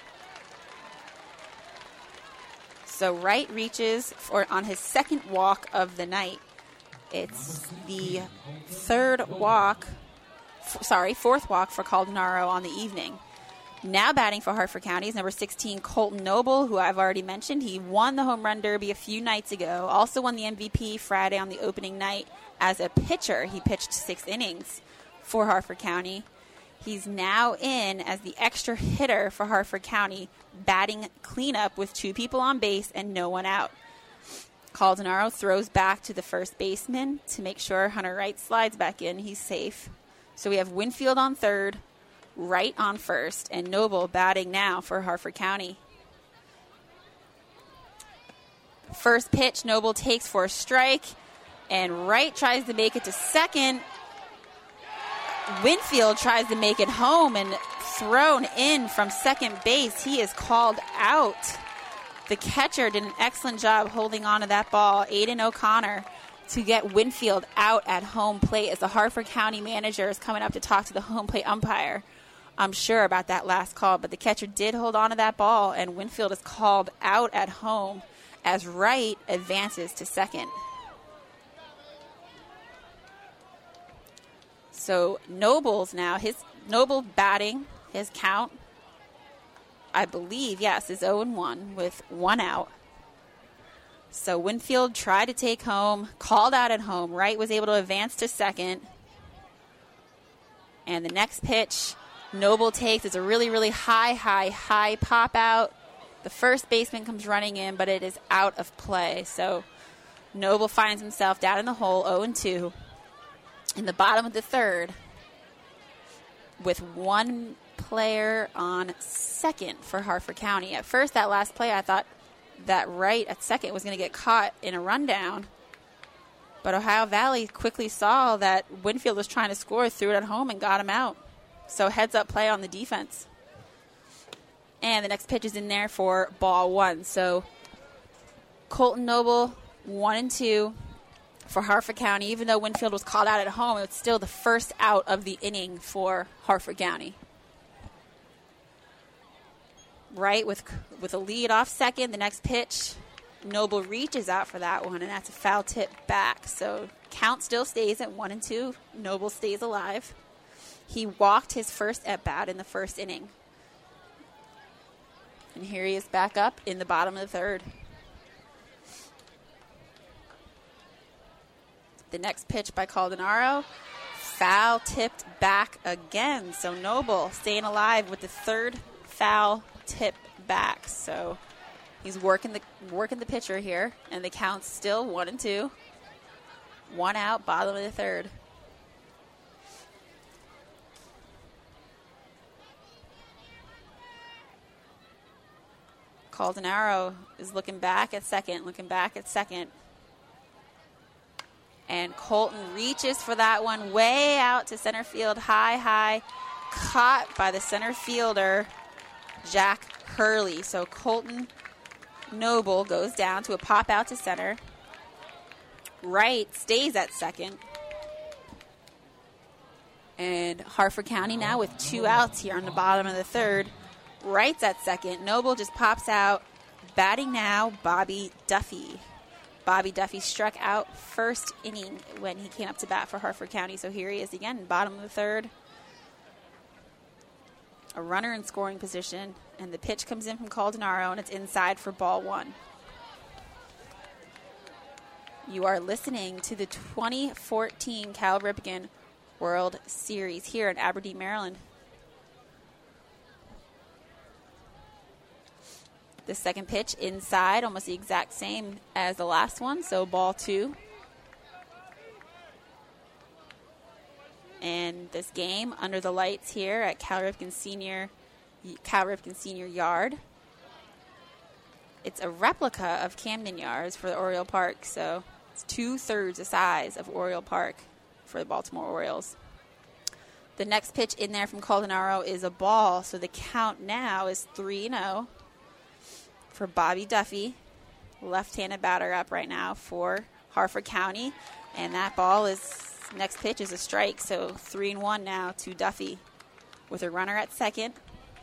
So Wright reaches on his second walk of the night. It's the fourth walk for Caldenaro on the evening. Now batting for Harford County is number 16, Colton Noble, who I've already mentioned. He won the home run derby a few nights ago. Also won the MVP Friday on the opening night as a pitcher. He pitched 6 innings for Harford County. He's now in as the extra hitter for Harford County, batting cleanup with 2 people on base and no one out. Caldenaro throws back to the first baseman to make sure Hunter Wright slides back in. He's safe. So we have Winfield on third, Wright on first, and Noble batting now for Harford County. First pitch, Noble takes for a strike, and Wright tries to make it to second. Winfield tries to make it home and thrown in from second base. He is called out. The catcher did an excellent job holding on to that ball, Aiden O'Connor, to get Winfield out at home plate, as the Harford County manager is coming up to talk to the home plate umpire, I'm sure, about that last call. But the catcher did hold on to that ball, and Winfield is called out at home as Wright advances to second. So Noble batting, his count, I believe, yes, is 0-1 with 1 out. So Winfield tried to take home, called out at home. Wright was able to advance to second. And the next pitch, Noble takes. It's a really, really high pop out. The first baseman comes running in, but it is out of play. So Noble finds himself down in the hole, 0-2. in the bottom of the third with one player on second for Harford County. At first, that last play, I thought that right at second was going to get caught in a rundown. But Ohio Valley quickly saw that Winfield was trying to score, threw it at home, and got him out. So heads-up play on the defense. And the next pitch is in there for ball one. So Colton Noble, 1-2 for Harford County. Even though Winfield was called out at home, it's still the first out of the inning for Harford County. Right with a lead off second, the next pitch, Noble reaches out for that one, and that's a foul tip back. So count still stays at 1-2. Noble stays alive. He walked his first at-bat in the first inning. And here he is back up in the bottom of the third. The next pitch by Caldenaro, foul tipped back again. So Noble staying alive with the third foul tip back. So he's working the pitcher here, and the count's still 1-2. One out, bottom of the third. Caldenaro is looking back at second. And Colton reaches for that one way out to center field, high, caught by the center fielder, Jack Hurley. So Colton Noble goes down to a pop out to center. Wright stays at second. And Harford County now with two outs here on the bottom of the third. Wright's at second. Noble just pops out. Batting now, Bobby Duffy. Bobby Duffy struck out first inning when he came up to bat for Harford County. So here he is again, bottom of the third. A runner in scoring position. And the pitch comes in from Caldenaro, and it's inside for ball one. You are listening to the 2014 Cal Ripken World Series here in Aberdeen, Maryland. The second pitch inside, almost the exact same as the last one, so ball two. And this game under the lights here at Cal Ripken Senior Yard. It's a replica of Camden Yards for the Oriole Park, so it's 2/3 the size of Oriole Park for the Baltimore Orioles. The next pitch in there from Caldenaro is a ball, so the count now is 3-0 for Bobby Duffy, left-handed batter up right now for Harford County, and that ball is, next pitch is a strike, so 3-1 now to Duffy with a runner at second.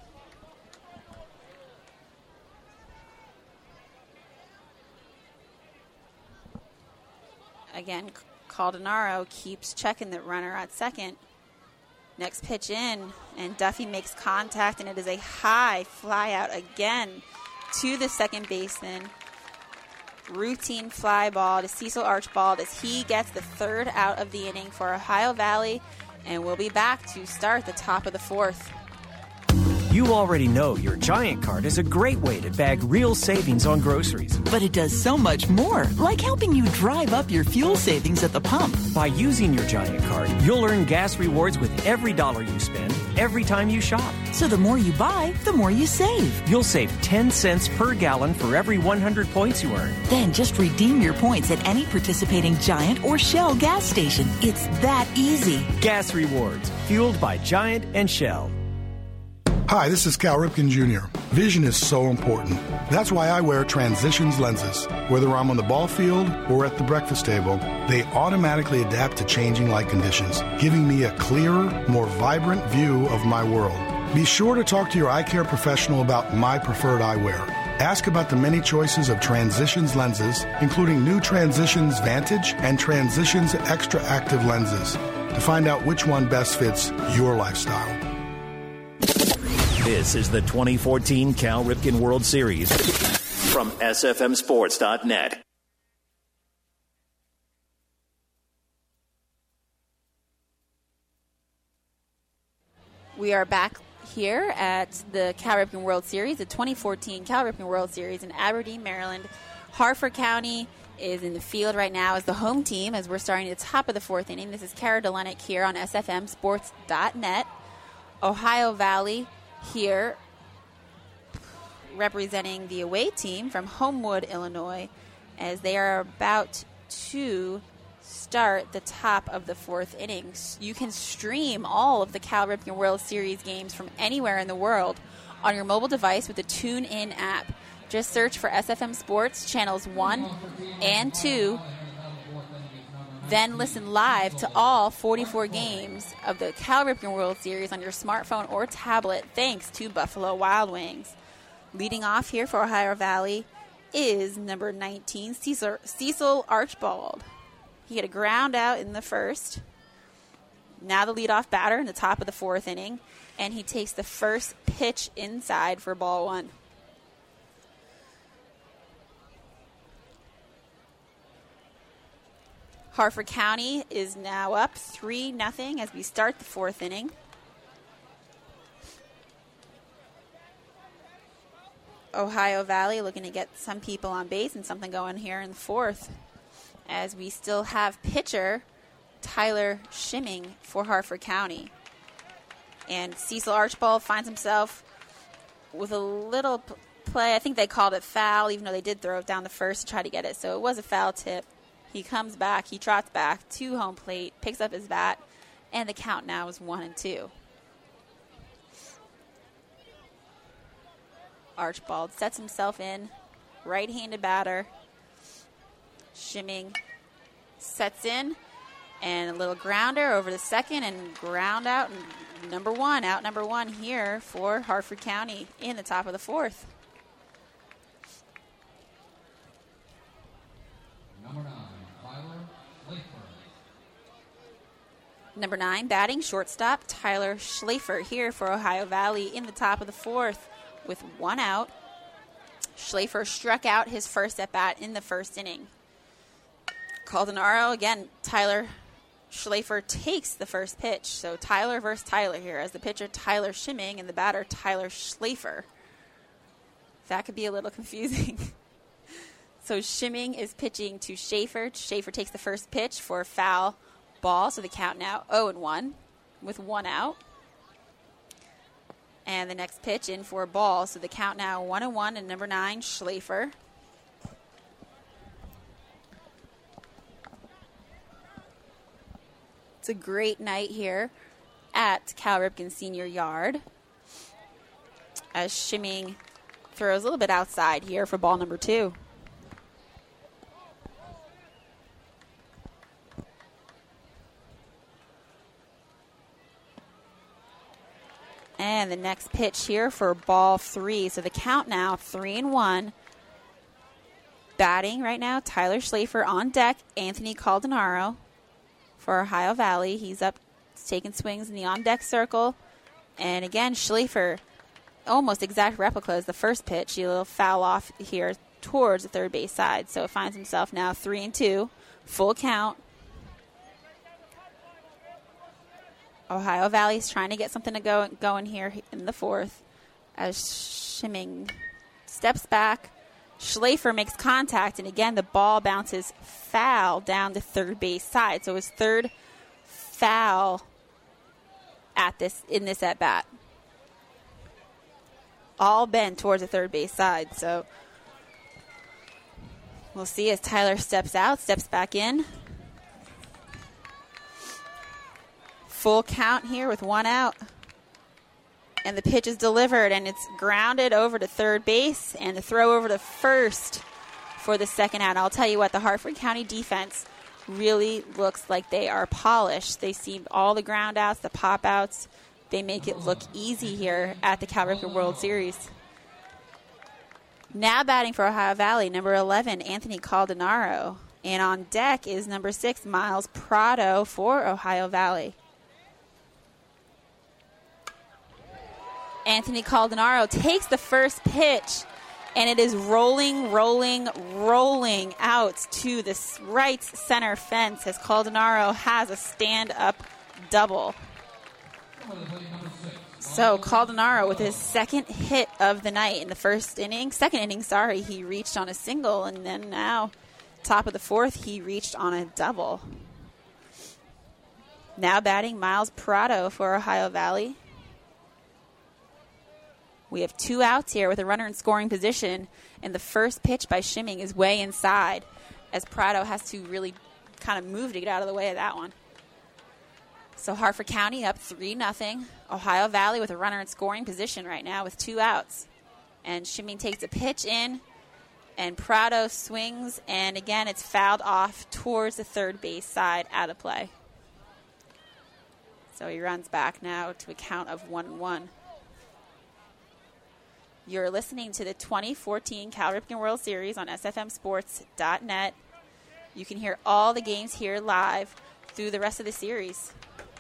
Again, Caldenaro keeps checking the runner at second. Next pitch in, and Duffy makes contact, and it is a high fly out again to the second baseman. Routine fly ball to Cecil Archibald as he gets the third out of the inning for Ohio Valley, and we'll be back to start the top of the fourth. You already know your Giant card is a great way to bag real savings on groceries. But it does so much more, like helping you drive up your fuel savings at the pump. By using your Giant card, you'll earn gas rewards with every dollar you spend, every time you shop. So the more you buy, the more you save. You'll save 10 cents per gallon for every 100 points you earn. Then just redeem your points at any participating Giant or Shell gas station. It's that easy. Gas rewards, fueled by Giant and Shell. Hi, this is Cal Ripken Jr. Vision is so important. That's why I wear Transitions lenses. Whether I'm on the ball field or at the breakfast table, they automatically adapt to changing light conditions, giving me a clearer, more vibrant view of my world. Be sure to talk to your eye care professional about my preferred eyewear. Ask about the many choices of Transitions lenses, including new Transitions Vantage and Transitions Extra Active lenses, to find out which one best fits your lifestyle. This is the 2014 Cal Ripken World Series from SFMSports.net. We are back here at the Cal Ripken World Series, the 2014 Cal Ripken World Series in Aberdeen, Maryland. Harford County is in the field right now as the home team as we're starting at the top of the 4th inning. This is Kara Delenik here on SFMSports.net. Ohio Valley here representing the away team from Homewood, Illinois, as they are about to start the top of the 4th inning. You can stream all of the Cal Ripken World Series games from anywhere in the world on your mobile device with the TuneIn app. Just search for SFM Sports channels 1 and 2. Then listen live to all 44 games of the Cal Ripken World Series on your smartphone or tablet thanks to Buffalo Wild Wings. Leading off here for Ohio Valley is number 19, Cecil Archibald. He had a ground out in the first. Now the leadoff batter in the top of the 4th inning, and he takes the first pitch inside for ball 1. Harford County is now up 3-0 as we start the 4th inning. Ohio Valley looking to get some people on base and something going here in the 4th, as we still have pitcher Tyler Schimming for Harford County. And Cecil Archibald finds himself with a little play. I think they called it foul, even though they did throw it down the first to try to get it. So it was a foul tip. He comes back, he trots back to home plate, picks up his bat, and the count now is 1-2. Archibald sets himself in, right-handed batter. Schimming sets in, and a little grounder over the second, and ground out, and number one here for Harford County in the top of the 4th. Number 9, Tyler Schlafer. Number 9, batting shortstop Tyler Schlafer here for Ohio Valley in the top of the 4th with 1 out. Schlafer struck out his first at-bat in the 1st inning. Caldenaro, again, Tyler Schlafer takes the first pitch. So Tyler versus Tyler here as the pitcher Tyler Schimming and the batter Tyler Schlafer. That could be a little confusing. So Schimming is pitching to Schaefer. Schaefer takes the first pitch for a foul ball. So the count now 0-1 with 1 out. And the next pitch in for a ball. So the count now 1-1 and number 9, Schlafer. It's a great night here at Cal Ripken Senior Yard as Schimming throws a little bit outside here for ball number 2. And the next pitch here for ball 3. So the count now 3-1. Batting right now, Tyler Schlafer. On deck, Anthony Caldenaro for Ohio Valley. He's up taking swings in the on-deck circle. And again, Schlafer, almost exact replica as the first pitch. A little foul off here towards the third base side. So it finds himself now 3-2. Full count. Ohio Valley's trying to get something to going here in the 4th as Schimming steps back. Schlafer makes contact, and again the ball bounces foul down the third base side. So his third foul in this at bat. All bent towards the third base side. So we'll see as Tyler steps back in. Full count here with 1 out. And the pitch is delivered, and it's grounded over to third base, and the throw over to first for the second out. I'll tell you what, the Harford County defense really looks like they are polished. They see all the ground outs, the pop outs. They make it look easy here at the Cal Ripken World Series. Now batting for Ohio Valley, number 11, Anthony Caldenaro. And on deck is number 6, Miles Prado for Ohio Valley. Anthony Caldenaro takes the first pitch, and it is rolling out to the right center fence as Caldenaro has a stand-up double. So Caldenaro with his second hit of the night in the second inning, he reached on a single, and then now Top of the fourth, he reached on a double. Now batting Miles Prado for Ohio Valley. We have 2 outs here with a runner in scoring position, and the first pitch by Shimming is way inside as Prado has to really kind of move to get out of the way of that one. So Harford County up 3-0. Ohio Valley with a runner in scoring position right now with 2 outs. And Shimming takes a pitch in, and Prado swings, and again it's fouled off towards the third base side, out of play. So he runs back now to a count of 1-1. You're listening to the 2014 Cal Ripken World Series on SFMSports.net. You can hear all the games here live through the rest of the series.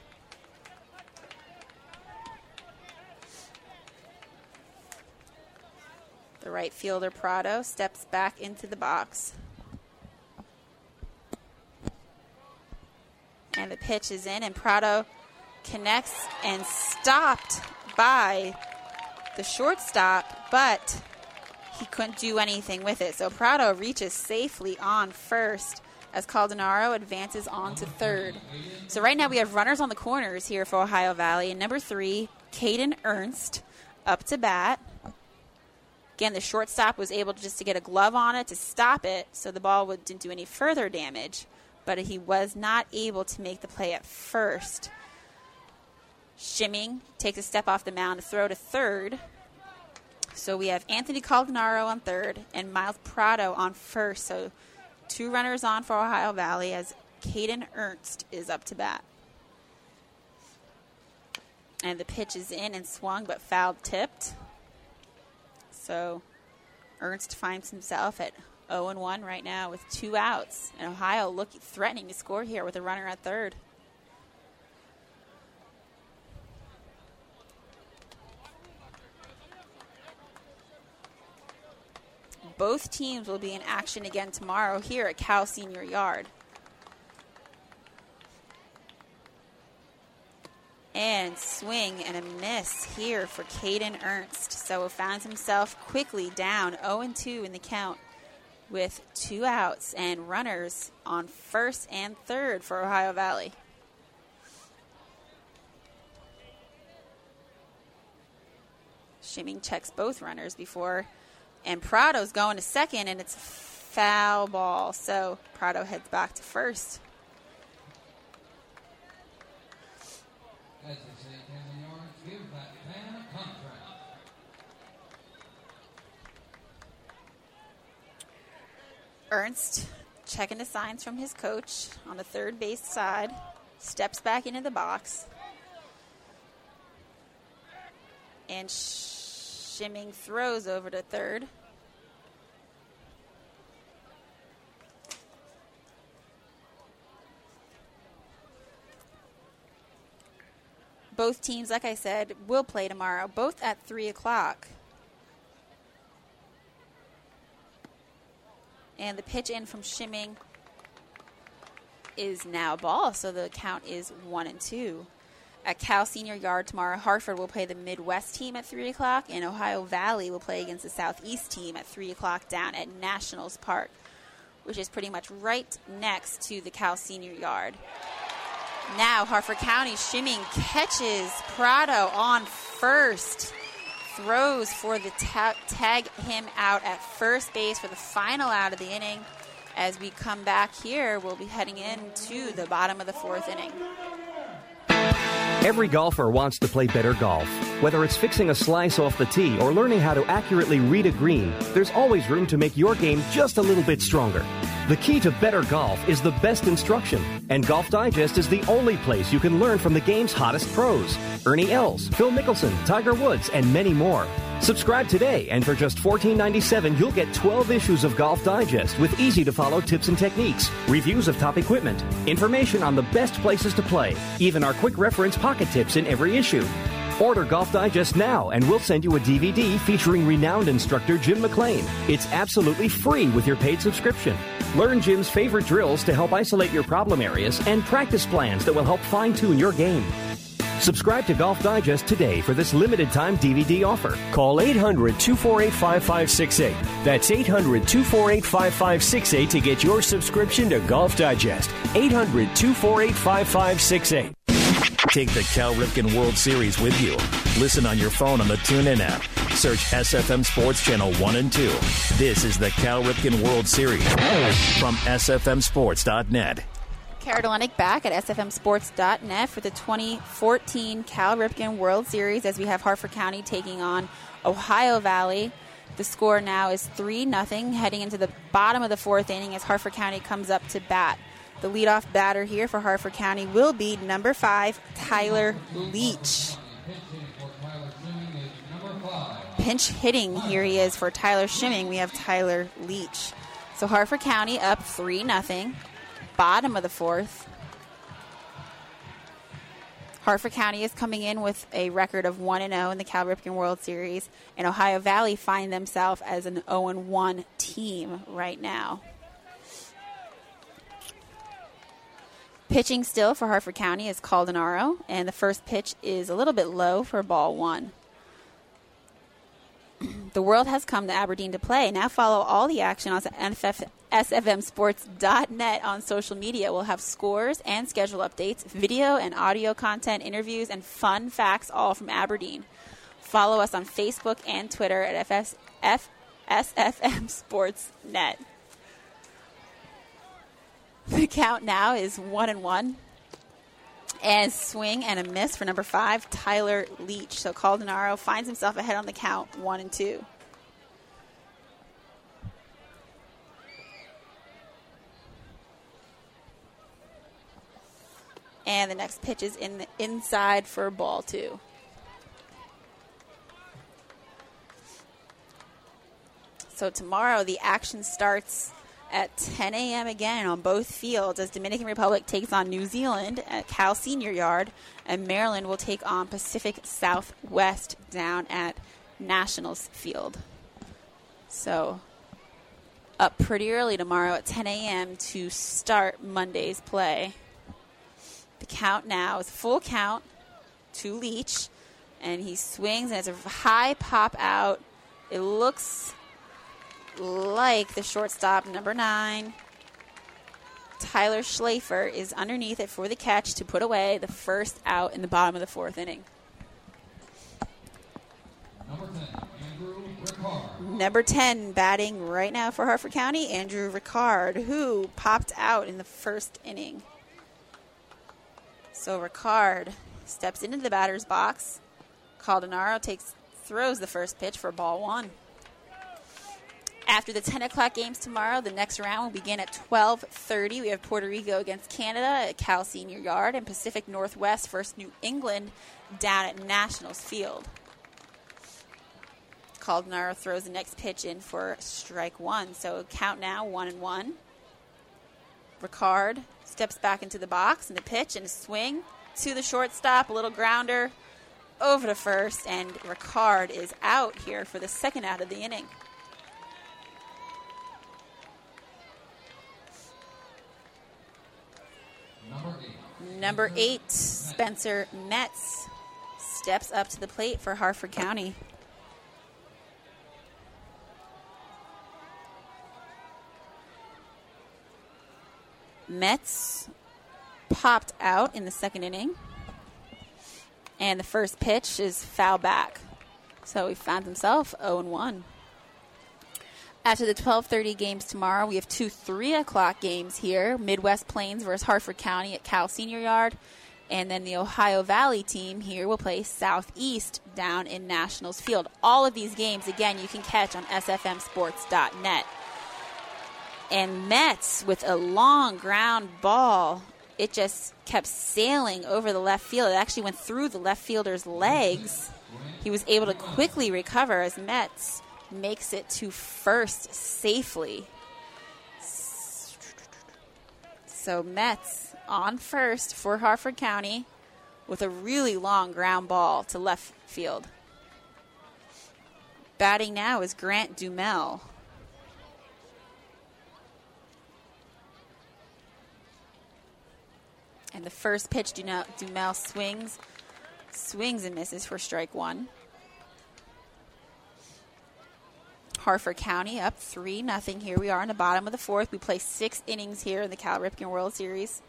The right fielder, Prado, steps back into the box. And the pitch is in, and Prado connects and stopped by the shortstop, but he couldn't do anything with it. So Prado reaches safely on first as Caldenaro advances on to third. So right now we have runners on the corners here for Ohio Valley. And number 3, Caden Ernst, up to bat. Again, the shortstop was able to get a glove on it to stop it, so the ball didn't do any further damage, but he was not able to make the play at first. Shimming takes a step off the mound to throw to third. So we have Anthony Caldenaro on third and Miles Prado on first. So 2 runners on for Ohio Valley as Caden Ernst is up to bat. And the pitch is in and swung but foul tipped. So Ernst finds himself at 0-1 right now with 2 outs. And Ohio threatening to score here with a runner at third. Both teams will be in action again tomorrow here at Cal Senior Yard. And swing and a miss here for Caden Ernst. So finds himself quickly down 0-2 in the count with 2 outs and runners on first and third for Ohio Valley. Shimming checks both runners before, and Prado's going to second, and it's a foul ball. So Prado heads back to first. As they say, 10 yards, give that man a contract. Ernst, checking the signs from his coach on the third base side, steps back into the box. And Shimming throws over to third. Both teams, like I said, will play tomorrow, both at 3 o'clock. And the pitch in from Shimming is now ball, so the count is 1-2. At Cal Senior Yard tomorrow, Hartford will play the Midwest team at 3 o'clock, and Ohio Valley will play against the Southeast team at 3 o'clock down at Nationals Park, which is pretty much right next to the Cal Senior Yard. Now Harford County, Shimming catches Prado on first, throws for the tag him out at first base for the final out of the inning. As we come back here, we'll be heading into the bottom of the 4th inning. Every golfer wants to play better golf. Whether it's fixing a slice off the tee or learning how to accurately read a green, there's always room to make your game just a little bit stronger. The key to better golf is the best instruction, and Golf Digest is the only place you can learn from the game's hottest pros. Ernie Els, Phil Mickelson, Tiger Woods, and many more. Subscribe today, and for just $14.97, you'll get 12 issues of Golf Digest with easy-to-follow tips and techniques, reviews of top equipment, information on the best places to play, even our quick reference pocket tips in every issue. Order Golf Digest now, and we'll send you a DVD featuring renowned instructor Jim McLean. It's absolutely free with your paid subscription. Learn Jim's favorite drills to help isolate your problem areas and practice plans that will help fine-tune your game. Subscribe to Golf Digest today for this limited-time DVD offer. Call 800-248-5568. That's 800-248-5568 to get your subscription to Golf Digest. 800-248-5568. Take the Cal Ripken World Series with you. Listen on your phone on the TuneIn app. Search SFM Sports Channel 1 and 2. This is the Cal Ripken World Series from SFMSports.net. Cara Delenik back at SFMSports.net for the 2014 Cal Ripken World Series as we have Harford County taking on Ohio Valley. The score now is 3-0 heading into the bottom of the fourth inning as Harford County comes up to bat. The leadoff batter here for Harford County will be number 5, Tyler Leach. Pinch hitting, here he is for Tyler Schimming. We have Tyler Leach. So Harford County up 3-0, bottom of the fourth. Harford County is coming in with a record of 1-0 in the Cal Ripken World Series, and Ohio Valley find themselves as an 0-1 team right now. Pitching still for Harford County is Caldenaro, and the first pitch is a little bit low for ball 1. The world has come to Aberdeen to play. Now follow all the action on SFMSports.net on social media. We'll have scores and schedule updates, video and audio content, interviews, and fun facts all from Aberdeen. Follow us on Facebook and Twitter at SFMSports.net. The count now is 1-1. And swing and a miss for number 5, Tyler Leach. So Caldenaro finds himself ahead on the count, 1-2. And the next pitch is in the inside for ball 2. So tomorrow the action starts at 10 a.m. again on both fields as Dominican Republic takes on New Zealand at Cal Senior Yard, and Maryland will take on Pacific Southwest down at Nationals Field. So up pretty early tomorrow at 10 a.m. to start Monday's play. The count now is full count to Leach, and he swings, and it's a high pop out. It looks like the shortstop, number 9, Tyler Schlafer, is underneath it for the catch to put away the first out in the bottom of the fourth inning. Number 10 batting right now for Harford County, Andrew Ricard, who popped out in the first inning. So Ricard steps into the batter's box. Caldenaro throws the first pitch for ball 1. After the 10 o'clock games tomorrow, the next round will begin at 12:30. We have Puerto Rico against Canada at Cal Senior Yard, and Pacific Northwest versus New England down at Nationals Field. Caldenaro throws the next pitch in for strike 1. So count now 1-1. Ricard steps back into the box, and the pitch and a swing to the shortstop, a little grounder over to first, and Ricard is out here for the second out of the inning. Number 8, Spencer Metz, steps up to the plate for Harford County. Metz popped out in the second inning, and the first pitch is foul back. So he found himself 0-1. After the 12:30 games tomorrow, we have 2 3 o'clock games here. Midwest Plains versus Harford County at Cal Senior Yard. And then the Ohio Valley team here will play Southeast down in Nationals Field. All of these games, again, you can catch on SFMSports.net. And Metz with a long ground ball. It just kept sailing over the left field. It actually went through the left fielder's legs. He was able to quickly recover as Metz makes it to first safely. So Metz on first for Harford County with a really long ground ball to left field. Batting now is Grant Dumel. And the first pitch, Dumel swings Swings and misses for strike one. Harford County up 3-0. Here we are in the bottom of the fourth. We play 6 innings here in the Cal Ripken World Series.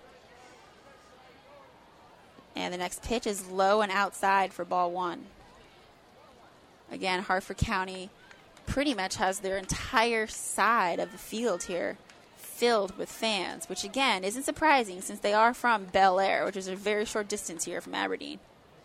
And the next pitch is low and outside for ball one. Again, Harford County pretty much has their entire side of the field here filled with fans, which again isn't surprising since they are from Bel Air, which is a very short distance here from Aberdeen.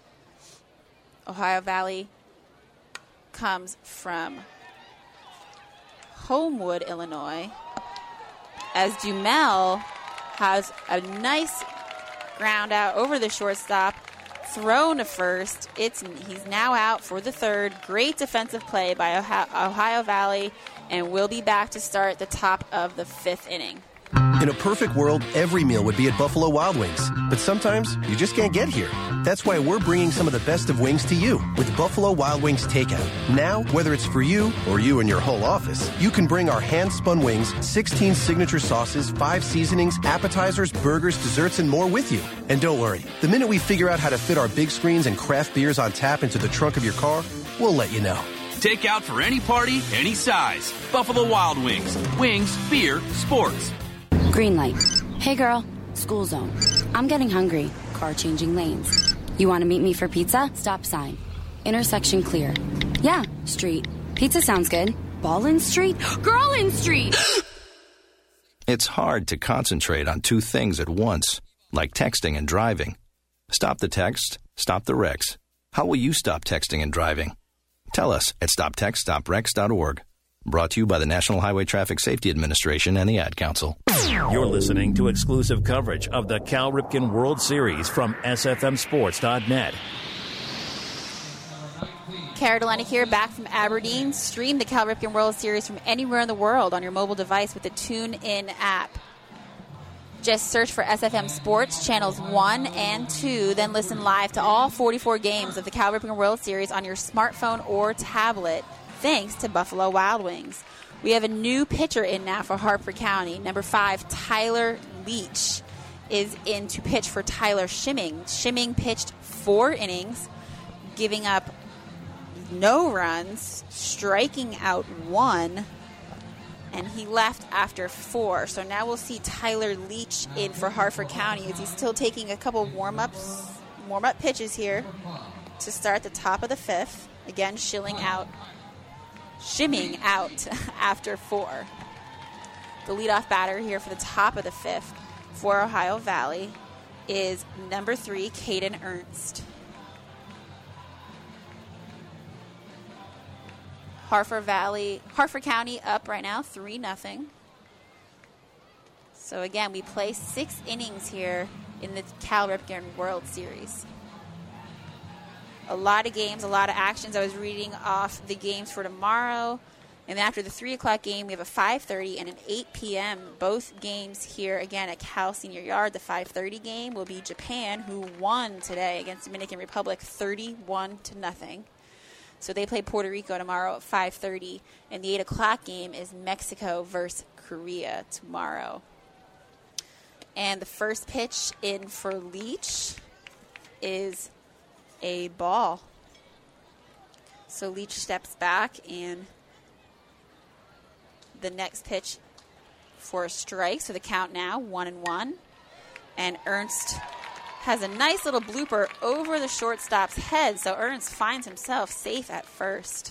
Ohio Valley comes from Homewood, Illinois, as Dumel has a nice ground out over the shortstop, thrown to first. He's now out for the third. Great defensive play by Ohio Valley, and we'll be back to start the top of the 5th inning. In a perfect world, every meal would be at Buffalo Wild Wings. But sometimes you just can't get here. That's why we're bringing some of the best of wings to you with Buffalo Wild Wings Takeout. Now, whether it's for you or you and your whole office, you can bring our hand-spun wings, 16 signature sauces, 5 seasonings, appetizers, burgers, desserts, and more with you. And don't worry, the minute we figure out how to fit our big screens and craft beers on tap into the trunk of your car, we'll let you know. Take out for any party, any size. Buffalo Wild Wings. Wings, beer, sports. Green light. Hey girl, school zone. I'm getting hungry. Car changing lanes. You want to meet me for pizza? Stop sign. Intersection clear. Yeah, street. Pizza sounds good. Ball in street? Girl in street! It's hard to concentrate on 2 things at once, like texting and driving. Stop the text, stop the wrecks. How will you stop texting and driving? Tell us at stoptextstopwrecks.org. Brought to you by the National Highway Traffic Safety Administration and the Ad Council. You're listening to exclusive coverage of the Cal Ripken World Series from SFMSports.net. Cara Delenik here, back from Aberdeen. Stream the Cal Ripken World Series from anywhere in the world on your mobile device with the TuneIn app. Just search for SFM Sports, channels 1 and 2, then listen live to all 44 games of the Cal Ripken World Series on your smartphone or tablet, thanks to Buffalo Wild Wings. We have a new pitcher in now for Harford County. Number 5, Tyler Leach, is in to pitch for Tyler Shimming. Shimming pitched 4 innings, giving up no runs, striking out 1, and he left after 4. So now we'll see Tyler Leach in for Harford County as he's still taking a couple warm-up pitches here to start the top of the 5th. Again, shimming out after 4. The leadoff batter here for the top of the 5th for Ohio Valley is number 3, Caden Ernst. Harford County up right now, 3-0. So again, we play 6 innings here in the Cal Ripken World Series. A lot of games, a lot of actions. I was reading off the games for tomorrow. And after the 3 o'clock game, we have a 5:30 and an 8 p.m. Both games here, again, at Cal Senior Yard. The 5:30 game will be Japan, who won today against Dominican Republic 31-0. So they play Puerto Rico tomorrow at 5:30. And the 8 o'clock game is Mexico versus Korea tomorrow. And the first pitch in for Leach is a ball. So Leach steps back, and the next pitch for a strike. So the count now 1-1. And Ernst has a nice little blooper over the shortstop's head. So Ernst finds himself safe at first.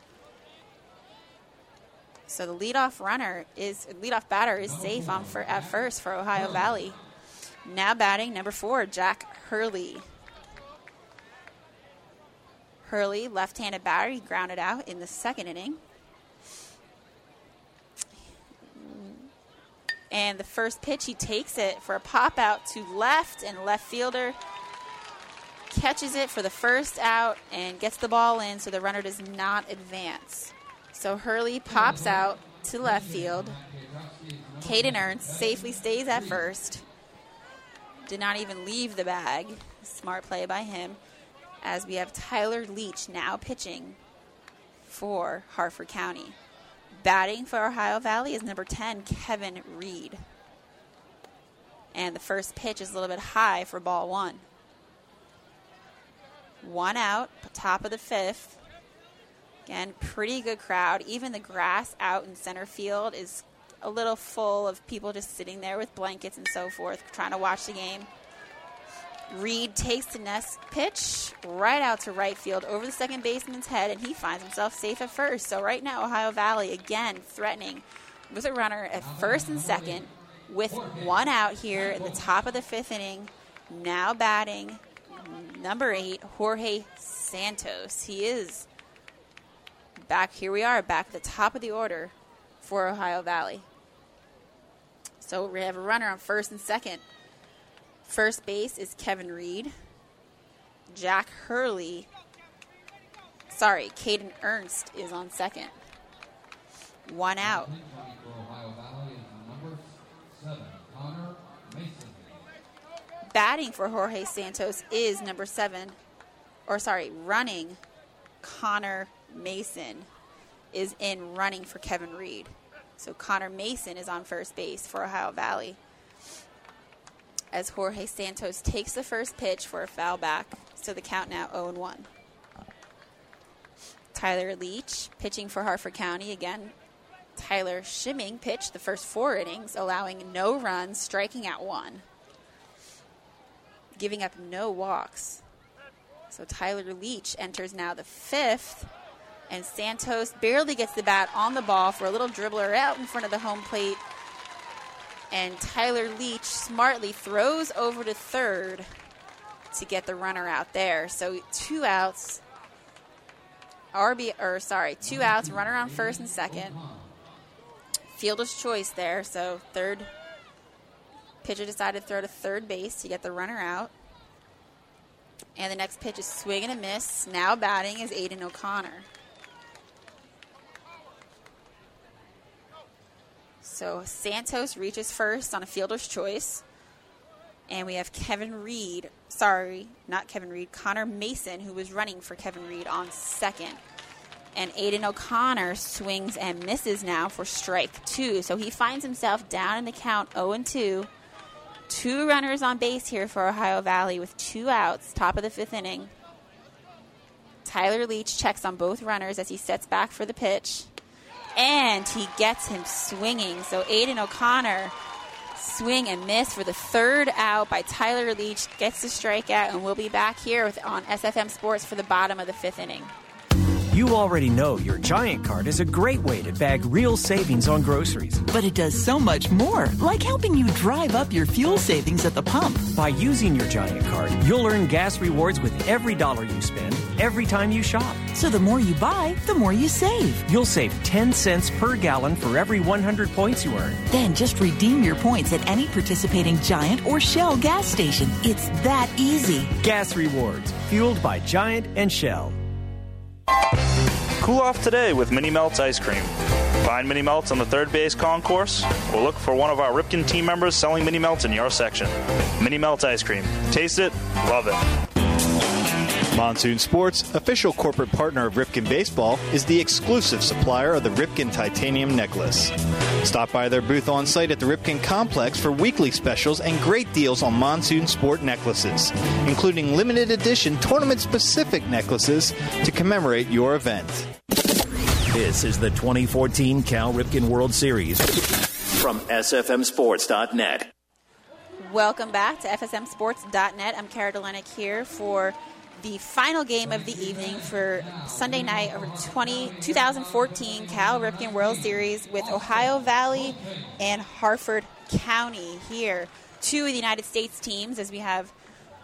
So the leadoff batter is safe at first for Ohio Valley. Now batting number 4, Jack Hurley. Hurley, left-handed batter, he grounded out in the 2nd inning. And the first pitch, he takes it for a pop out to left, and left fielder catches it for the first out and gets the ball in, so the runner does not advance. So Hurley pops out to left field. Caden Ernst safely stays at first. Did not even leave the bag. Smart play by him. As we have Tyler Leach now pitching for Harford County. Batting for Ohio Valley is number 10, Kevin Reed. And the first pitch is a little bit high for ball 1. 1 out, top of the 5th. Again, pretty good crowd. Even the grass out in center field is a little full of people just sitting there with blankets and so forth, trying to watch the game. Reed takes the next pitch right out to right field over the second baseman's head, and he finds himself safe at first. So right now, Ohio Valley again threatening with a runner at first and second with 1 out here in the top of the 5th inning. Now batting number 8, Jorge Santos. He is back. Here we are, back at the top of the order for Ohio Valley. So we have a runner on first and second. First base is Kevin Reed. Caden Ernst is on second. 1 out. Batting for Jorge Santos is running Connor Mason is in running for Kevin Reed. So Connor Mason is on first base for Ohio Valley, as Jorge Santos takes the first pitch for a foul back. So the count now 0-1. Tyler Leach pitching for Harford County. Again, Tyler Shimming pitched the first 4 innings, allowing no runs, striking out 1, giving up no walks. So Tyler Leach enters now the 5th, and Santos barely gets the bat on the ball for a little dribbler out in front of the home plate. And Tyler Leach smartly throws over to third to get the runner out there. So 2 outs, 2 outs, runner on first and second. Fielder's choice there, so third pitcher decided to throw to third base to get the runner out. And the next pitch is swing and a miss. Now batting is Aiden O'Connor. So Santos reaches first on a fielder's choice. And we have Connor Mason, who was running for Kevin Reed, on second. And Aiden O'Connor swings and misses now for strike 2. So he finds himself down in the count 0-2. 2 runners on base here for Ohio Valley with 2 outs, top of the 5th inning. Tyler Leach checks on both runners as he sets back for the pitch. And he gets him swinging. So Aiden O'Connor, swing and miss for the 3rd out by Tyler Leach, gets the strikeout, and we'll be back here on SFM Sports for the bottom of the 5th inning. You already know your Giant Card is a great way to bag real savings on groceries. But it does so much more, like helping you drive up your fuel savings at the pump. By using your Giant Card, you'll earn gas rewards with every dollar you spend, every time you shop. So the more you buy, the more you save. You'll save 10 cents per gallon for every 100 points you earn. Then just redeem your points at any participating Giant or Shell gas station. It's that easy. Gas rewards, fueled by Giant and Shell. Cool off today with Mini Melts Ice Cream. Find Mini Melts on the third base concourse, or look for one of our Ripken team members selling Mini Melts in your section. Mini Melts Ice Cream. Taste it, love it. Monsoon Sports, official corporate partner of Ripken Baseball, is the exclusive supplier of the Ripken Titanium Necklace. Stop by their booth on site at the Ripken Complex for weekly specials and great deals on Monsoon Sport necklaces, including limited edition tournament-specific necklaces to commemorate your event. This is the 2014 Cal Ripken World Series from SFMSports.net. Welcome back to FSMSports.net. I'm Kara Delenik here for the final game of the evening for Sunday night of 2014 Cal Ripken World Series with Ohio Valley and Harford County here. 2 of the United States teams, as we have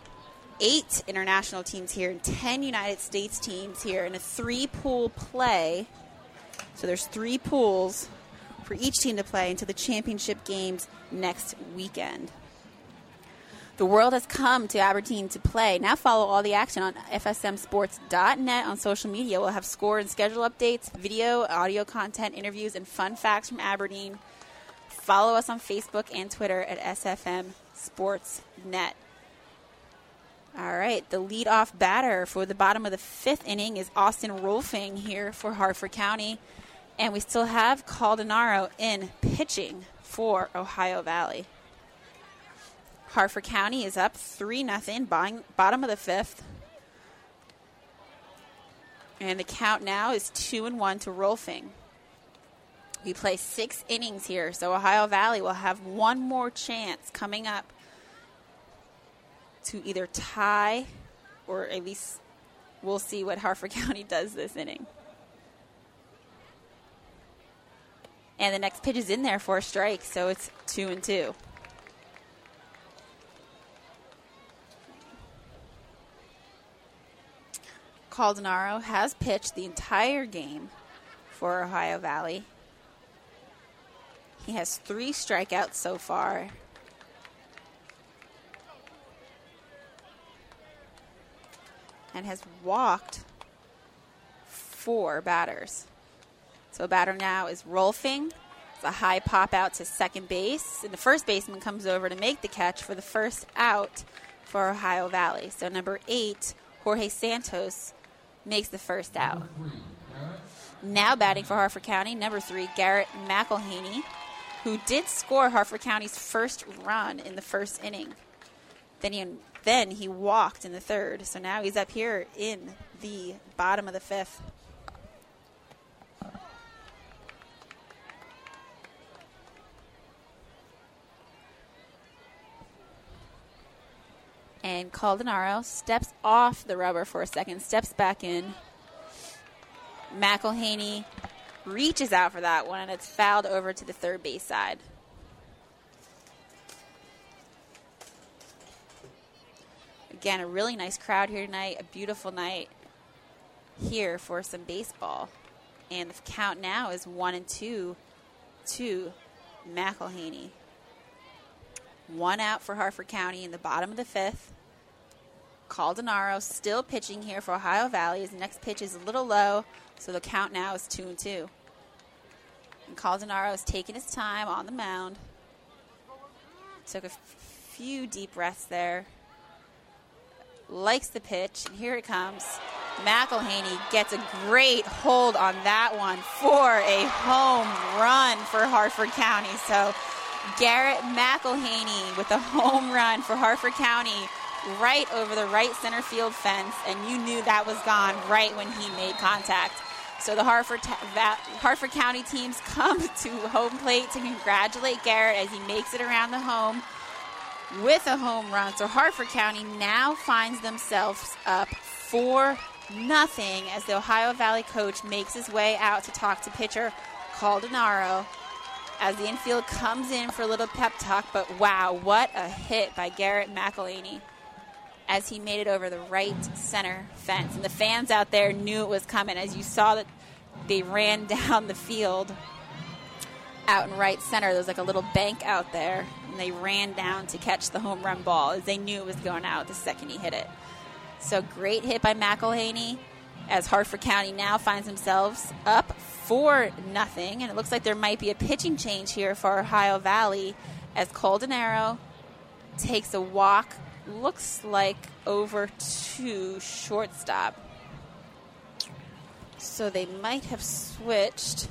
8 international teams here and 10 United States teams here in a 3-pool play. So there's 3 pools for each team to play into the championship games next weekend. The world has come to Aberdeen to play. Now follow all the action on FSMSports.net on social media. We'll have score and schedule updates, video, audio content, interviews, and fun facts from Aberdeen. Follow us on Facebook and Twitter at SFMSportsNet. All right, the leadoff batter for the bottom of the 5th inning is Austin Rolfing here for Harford County. And we still have Caldenaro in pitching for Ohio Valley. Harford County is up 3-0, bottom of the 5th. And the count now is 2-1 to Rolfing. We play 6 innings here, so Ohio Valley will have one more chance coming up to either tie, or at least we'll see what Harford County does this inning. And the next pitch is in there for a strike, so it's 2-2. Caldenaro has pitched the entire game for Ohio Valley. He has 3 strikeouts so far. And has walked 4 batters. So batter now is Rolfing. It's a high pop out to second base. And the first baseman comes over to make the catch for the first out for Ohio Valley. So number 8, Jorge Santos, makes the first out. Now batting for Harford County, number 3, Garrett McElhaney, who did score Harford County's first run in the first inning. Then he walked in the third, so now he's up here in the bottom of the 5th. And Caldenaro steps off the rubber for a second, steps back in. McElhaney reaches out for that one, and it's fouled over to the third base side. Again, a really nice crowd here tonight, a beautiful night here for some baseball. And the count now is 1-2 to McElhaney. 1 out for Harford County in the bottom of the 5th. Caldenaro still pitching here for Ohio Valley. His next pitch is a little low, so the count now is 2-2. And Caldenaro is taking his time on the mound. Took a few deep breaths there. Likes the pitch, and here it comes. McElhaney gets a great hold on that one for a home run for Harford County. So Garrett McElhaney with a home run for Harford County right over the right center field fence, and you knew that was gone right when he made contact. So the Harford County teams come to home plate to congratulate Garrett as he makes it around the home with a home run. So Harford County now finds themselves up 4-0 as the Ohio Valley coach makes his way out to talk to pitcher Caldenaro as the infield comes in for a little pep talk. But wow, what a hit by Garrett McElhaney as he made it over the right center fence. And the fans out there knew it was coming. As you saw that they ran down the field out in right center. There's like a little bank out there, and they ran down to catch the home run ball as they knew it was going out the second he hit it. So great hit by McElhaney as Harford County now finds themselves up 4-0. And it looks like there might be a pitching change here for Ohio Valley as Caldenaro takes a walk, looks like over to shortstop. So they might have switched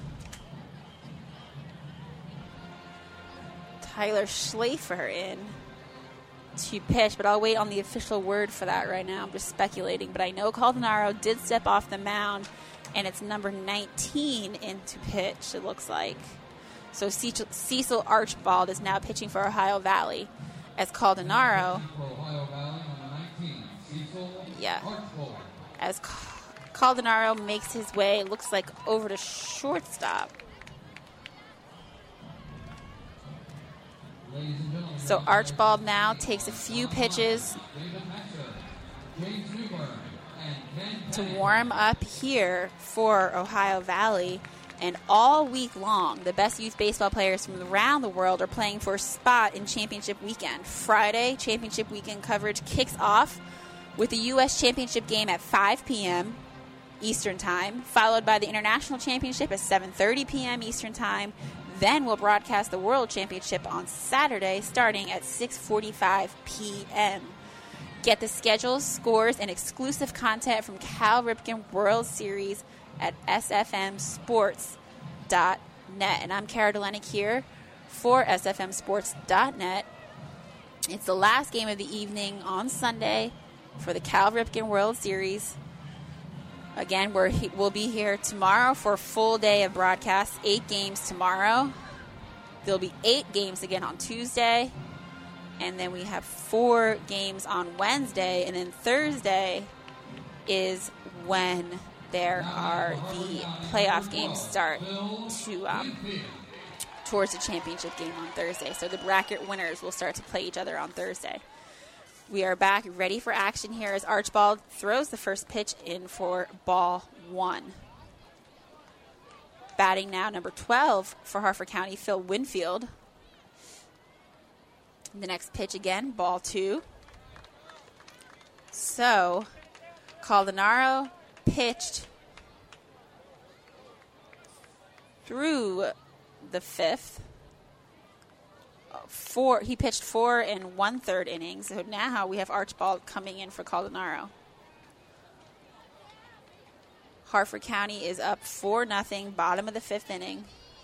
Tyler Schlafer in to pitch, but I'll wait on the official word for that right now. I'm just speculating, but I know Caldenaro did step off the mound, and it's number 19 in to pitch, it looks like. So Cecil Archibald is now pitching for Ohio Valley as Caldenaro. As Caldenaro makes his way, it looks like over to shortstop. So Archibald now takes a few pitches to warm up here for Ohio Valley. And all week long, the best youth baseball players from around the world are playing for a spot in championship weekend. Friday, championship weekend coverage kicks off with the U.S. championship game at 5 p.m. Eastern Time, followed by the International Championship at 7:30 p.m. Eastern Time. Then we'll broadcast the World Championship on Saturday starting at 6:45 p.m. Get the schedules, scores, and exclusive content from Cal Ripken World Series at sfmsports.net. And I'm Kara Delenik here for sfmsports.net. It's the last game of the evening on Sunday for the Cal Ripken World Series. Again, we'll be here tomorrow for a full day of broadcasts, 8 games tomorrow. There'll be 8 games again on Tuesday. And then we have 4 games on Wednesday. And then Thursday is when there are the playoff games start to towards the championship game on Thursday. So the bracket winners will start to play each other on Thursday. We are back ready for action here as Archibald throws the first pitch in for ball 1. Batting now, number 12 for Harford County, Phil Winfield. The next pitch again, ball 2. So, Caldenaro pitched through the 5th. He pitched 4 1/3 innings. So now we have Archibald coming in for Caldenaro. Harford County is up 4-0, bottom of the 5th inning.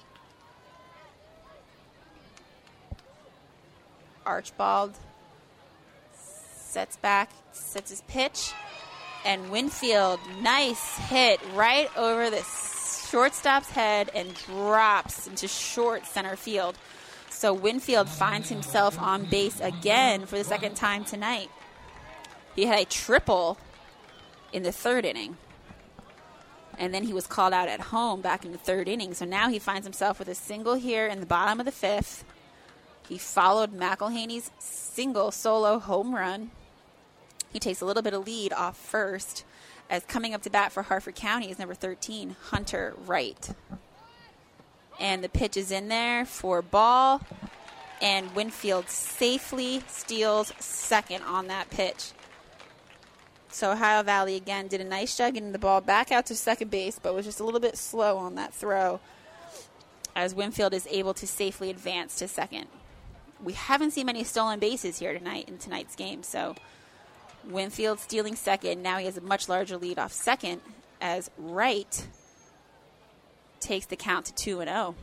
Archibald sets his pitch, and Winfield, nice hit right over the shortstop's head and drops into short center field. So Winfield finds himself on base again for the second time tonight. He had a triple in the 3rd inning. And then he was called out at home back in the 3rd inning. So now he finds himself with a single here in the bottom of the 5th. He followed McElhaney's single solo home run. He takes a little bit of lead off first, as coming up to bat for Harford County is number 13, Hunter Wright. And the pitch is in there for ball, and Winfield safely steals second on that pitch. So Ohio Valley again did a nice job getting the ball back out to second base, but was just a little bit slow on that throw, as Winfield is able to safely advance to second. We haven't seen many stolen bases here tonight in tonight's game, so Winfield stealing second. Now he has a much larger lead off second, as Wright takes the count to 2-0.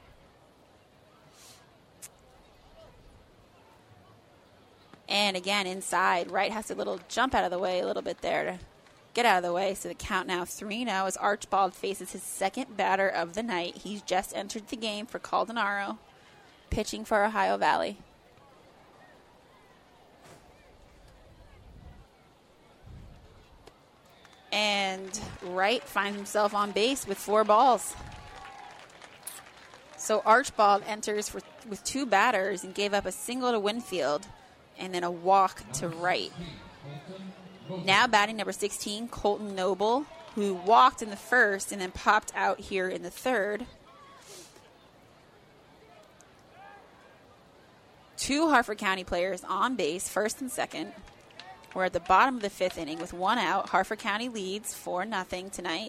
And again, inside, Wright has a little jump out of the way a little bit there to get out of the way. So the count now 3-0 as Archibald faces his second batter of the night. He's just entered the game for Caldenaro, pitching for Ohio Valley. And Wright finds himself on base with 4 balls. So Archibald enters with 2 batters and gave up a single to Winfield and then a walk to Wright. Now batting number 16, Colton Noble, who walked in the 1st and then popped out here in the 3rd. 2 Harford County players on base, 1st and 2nd. We're at the bottom of the 5th inning with 1 out. Harford County leads 4-0 tonight.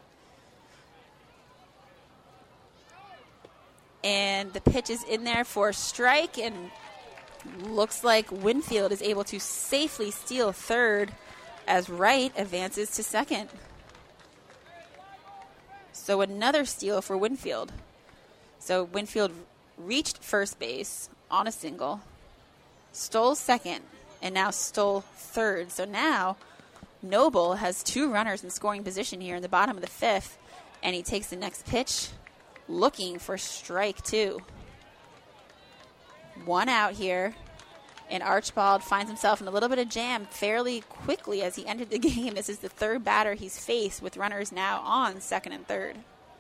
And the pitch is in there for a strike, and looks like Winfield is able to safely steal 3rd as Wright advances to 2nd. So another steal for Winfield. So Winfield reached 1st base on a single, stole 2nd, and now stole 3rd. So now Noble has 2 runners in scoring position here in the bottom of the 5th, and he takes the next pitch looking for strike 2. 1 out here, and Archibald finds himself in a little bit of jam fairly quickly as he entered the game. This is the 3rd batter he's faced with runners now on 2nd and 3rd.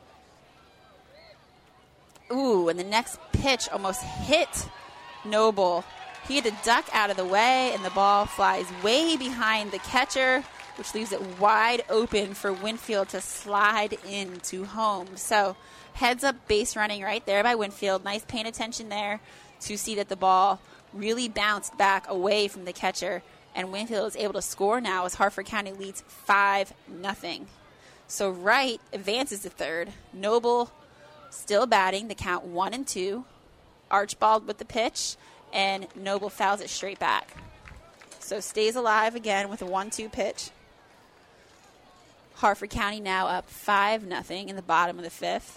Ooh, and the next pitch almost hit Noble. He had to duck out of the way, and the ball flies way behind the catcher, which leaves it wide open for Winfield to slide into home. So heads up base running right there by Winfield. Nice paying attention there to see that the ball really bounced back away from the catcher, and Winfield is able to score now as Harford County leads 5-0. So Wright advances to 3rd. Noble still batting, the count 1-2. Archibald with the pitch, and Noble fouls it straight back. So stays alive again with a 1-2 pitch. Harford County now up 5-0 in the bottom of the 5th.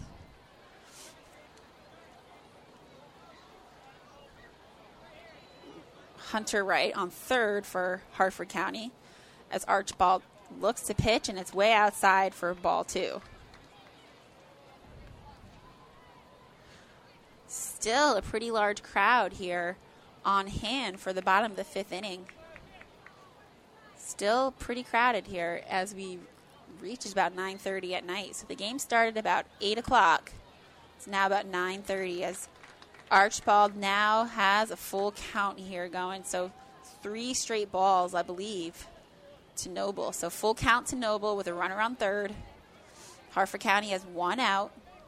Hunter Wright on 3rd for Harford County as Archibald looks to pitch, and it's way outside for ball 2. Still a pretty large crowd here on hand for the bottom of the 5th inning. Still pretty crowded here as we reach about 9:30 at night. So the game started about 8 o'clock. It's now about 9:30 as Archibald now has a full count here going. So 3 straight balls, I believe, to Noble. So full count to Noble with a runner on third. Harford County has 1 out.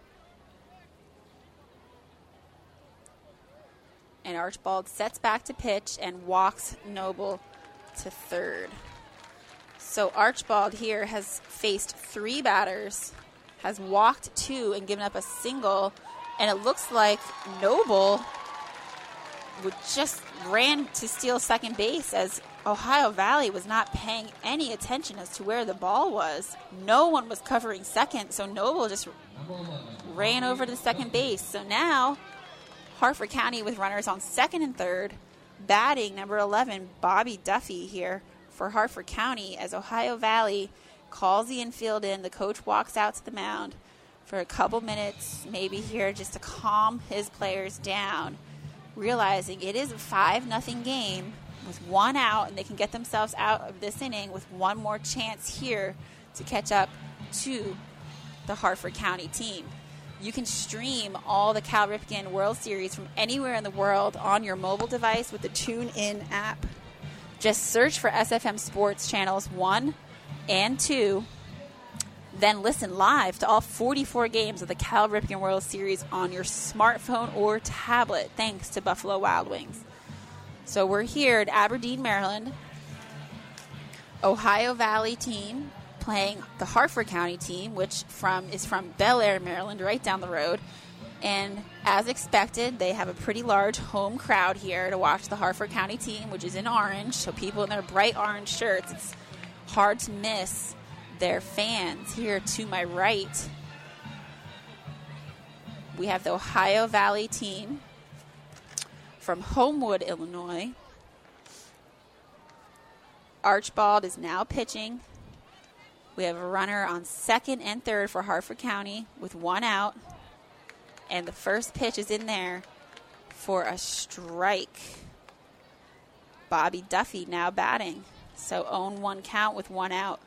And Archibald sets back to pitch and walks Noble to third. So Archibald here has faced 3 batters, has walked 2 and given up a single, and it looks like Noble just ran to steal second base as Ohio Valley was not paying any attention as to where the ball was. No one was covering second, so Noble just ran over to the second base. So now Harford County with runners on second and third, batting number 11, Bobby Duffy here for Harford County as Ohio Valley calls the infield in. The coach walks out to the mound for a couple minutes, maybe here just to calm his players down, realizing it is a 5-0 game with 1 out, and they can get themselves out of this inning with 1 more chance here to catch up to the Harford County team. You can stream all the Cal Ripken World Series from anywhere in the world on your mobile device with the TuneIn app. Just search for SFM Sports Channels 1 and 2. Then listen live to all 44 games of the Cal Ripken World Series on your smartphone or tablet, thanks to Buffalo Wild Wings. So we're here at Aberdeen, Maryland. Ohio Valley team playing the Harford County team, which is from Bel Air, Maryland, right down the road. And as expected, they have a pretty large home crowd here to watch the Harford County team, which is in orange. So people in their bright orange shirts, it's hard to miss their fans. Here to my right, we have the Ohio Valley team from Homewood, Illinois. Archibald is now pitching. We have a runner on second and third for Harford County with 1 out. And the first pitch is in there for a strike. Bobby Duffy now batting. So 0-1 count with 1 out.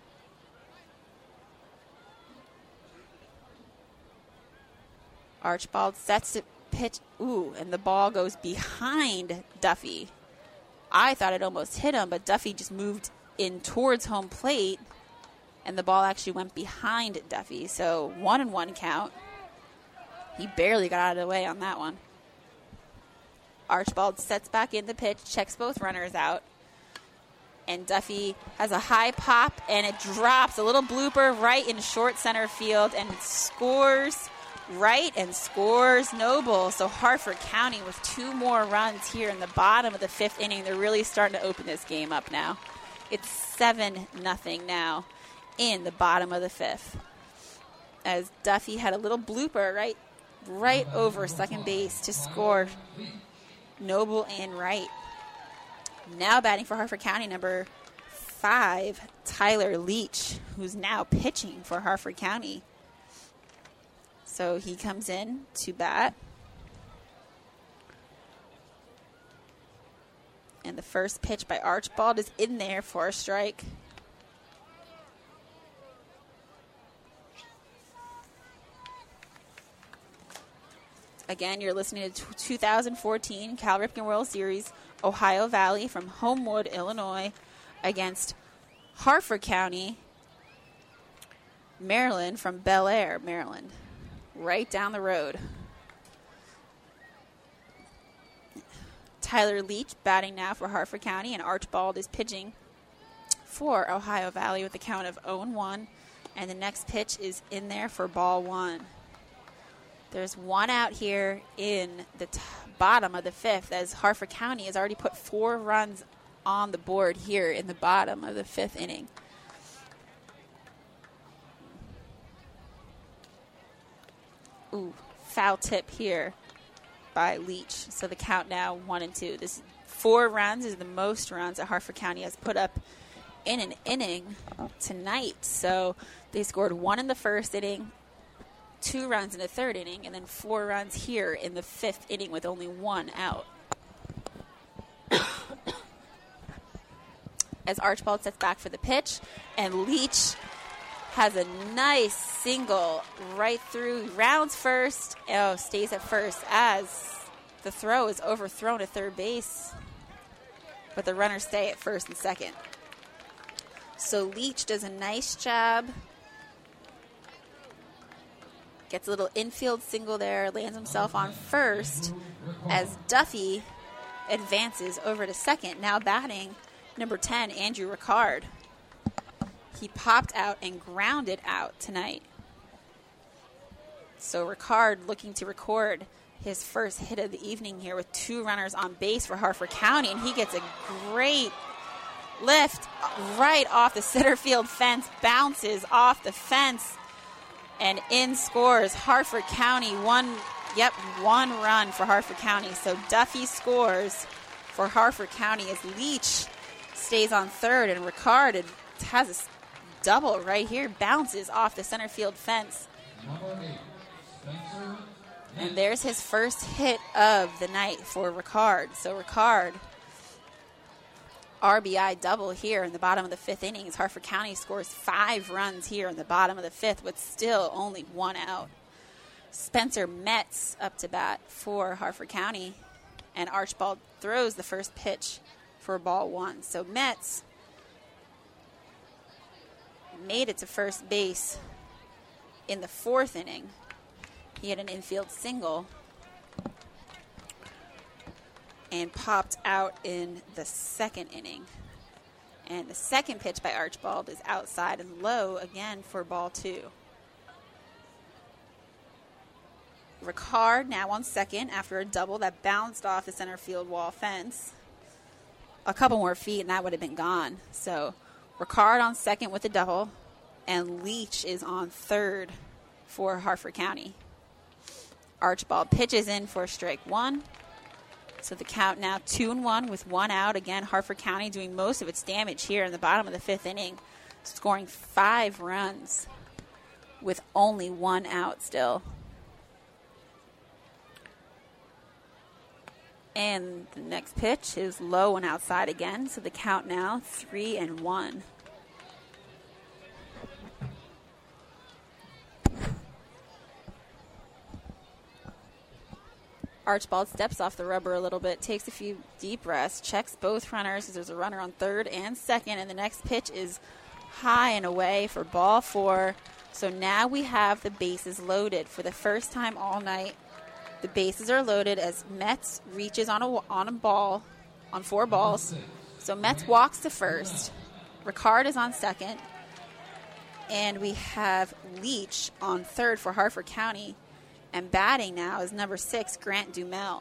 Archibald sets to pitch. Ooh, and the ball goes behind Duffy. I thought it almost hit him, but Duffy just moved in towards home plate, and the ball actually went behind Duffy. So 1-1 count. He barely got out of the way on that one. Archibald sets back in the pitch, checks both runners out. And Duffy has a high pop, and it drops. A little blooper right in short center field, and scores right and scores Noble. So Harford County with 2 more runs here in the bottom of the 5th inning. They're really starting to open this game up now. It's 7-0 now in the bottom of the 5th. As Duffy had a little blooper right over second base to score Noble and right. Now batting for Harford County, number 5, Tyler Leach, who's now pitching for Harford County. So he comes in to bat. And the first pitch by Archibald is in there for a strike. Again, you're listening to 2014 Cal Ripken World Series, Ohio Valley from Homewood, Illinois, against Harford County, Maryland from Bel Air, Maryland, right down the road. Tyler Leach batting now for Harford County, and Archibald is pitching for Ohio Valley with a count of 0-1, and the next pitch is in there for ball 1. There's 1 out here in the bottom of the 5th, as Harford County has already put 4 runs on the board here in the bottom of the 5th inning. Ooh, foul tip here by Leach. So the count now 1-2. This 4 runs is the most runs that Harford County has put up in an inning tonight. So they scored 1 in the first inning, 2 runs in the third inning, and then 4 runs here in the 5th inning with only 1 out. As Archibald sets back for the pitch, and Leach has a nice single right through, rounds first, stays at first as the throw is overthrown at third base, but the runners stay at first and second. So Leach does a nice job, gets a little infield single there, lands himself on first as Duffy advances over to second. Now batting number 10, Andrew Ricard. He popped out and grounded out tonight. So Ricard looking to record his first hit of the evening here with 2 runners on base for Harford County, and he gets a great lift right off the center field fence, bounces off the fence, and in scores Harford County. One run for Harford County. So Duffy scores for Harford County as Leach stays on third, and Ricard has a double right here, bounces off the center field fence. And there's his first hit of the night for Ricard. So Ricard, RBI double here in the bottom of the 5th inning as Harford County scores 5 runs here in the bottom of the 5th with still only 1 out. Spencer Metz up to bat for Harford County, and Archibald throws the first pitch for ball 1. So Metz made it to first base in the 4th inning. He had an infield single and popped out in the 2nd inning. And the second pitch by Archibald is outside and low again for ball 2. Ricard now on second after a double that bounced off the center field wall fence. A couple more feet and that would have been gone. So Ricard on second with a double, and Leach is on third for Harford County. Archibald pitches in for strike 1. So the count now 2-1 with 1 out. Again, Harford County doing most of its damage here in the bottom of the 5th inning, scoring 5 runs with only 1 out still. And the next pitch is low and outside again. So the count now 3-1. Archibald steps off the rubber a little bit, takes a few deep breaths, checks both runners as there's a runner on third and second, and the next pitch is high and away for ball 4. So now we have the bases loaded for the first time all night. The bases are loaded as Metz reaches on a ball, on 4 balls. So Metz walks to first. Ricard is on second. And we have Leach on third for Harford County. And batting now is number 6, Grant Dumel.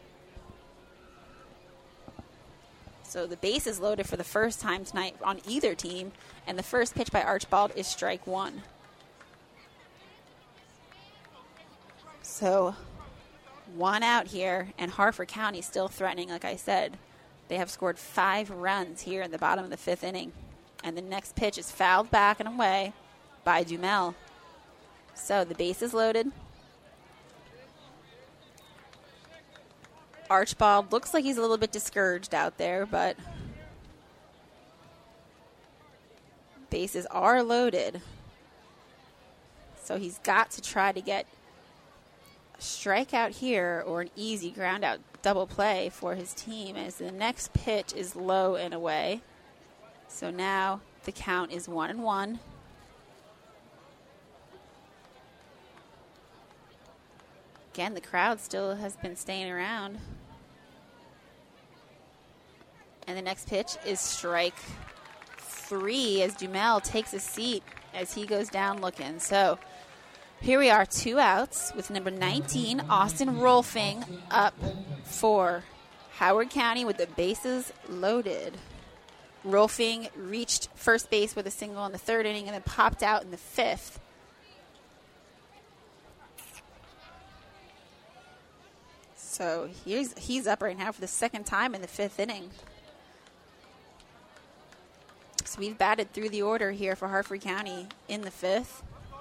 So the base is loaded for the first time tonight on either team. And the first pitch by Archibald is strike 1. So 1 out here, and Harford County still threatening, like I said. They have scored 5 runs here in the bottom of the 5th inning. And the next pitch is fouled back and away by Dumel. So the base is loaded. Archibald looks like he's a little bit discouraged out there, but bases are loaded. So he's got to try to get a strikeout here or an easy ground out double play for his team as the next pitch is low and away. So now the count is 1-1. Again, the crowd still has been staying around. And the next pitch is strike 3 as Dumel takes a seat as he goes down looking. So here we are, 2 outs with number 19, Austin Rolfing, up for Howard County with the bases loaded. Rolfing reached first base with a single in the 3rd inning and then popped out in the 5th. So he's up right now for the 2nd time in the 5th inning. So we've batted through the order here for Harford County in the 5th.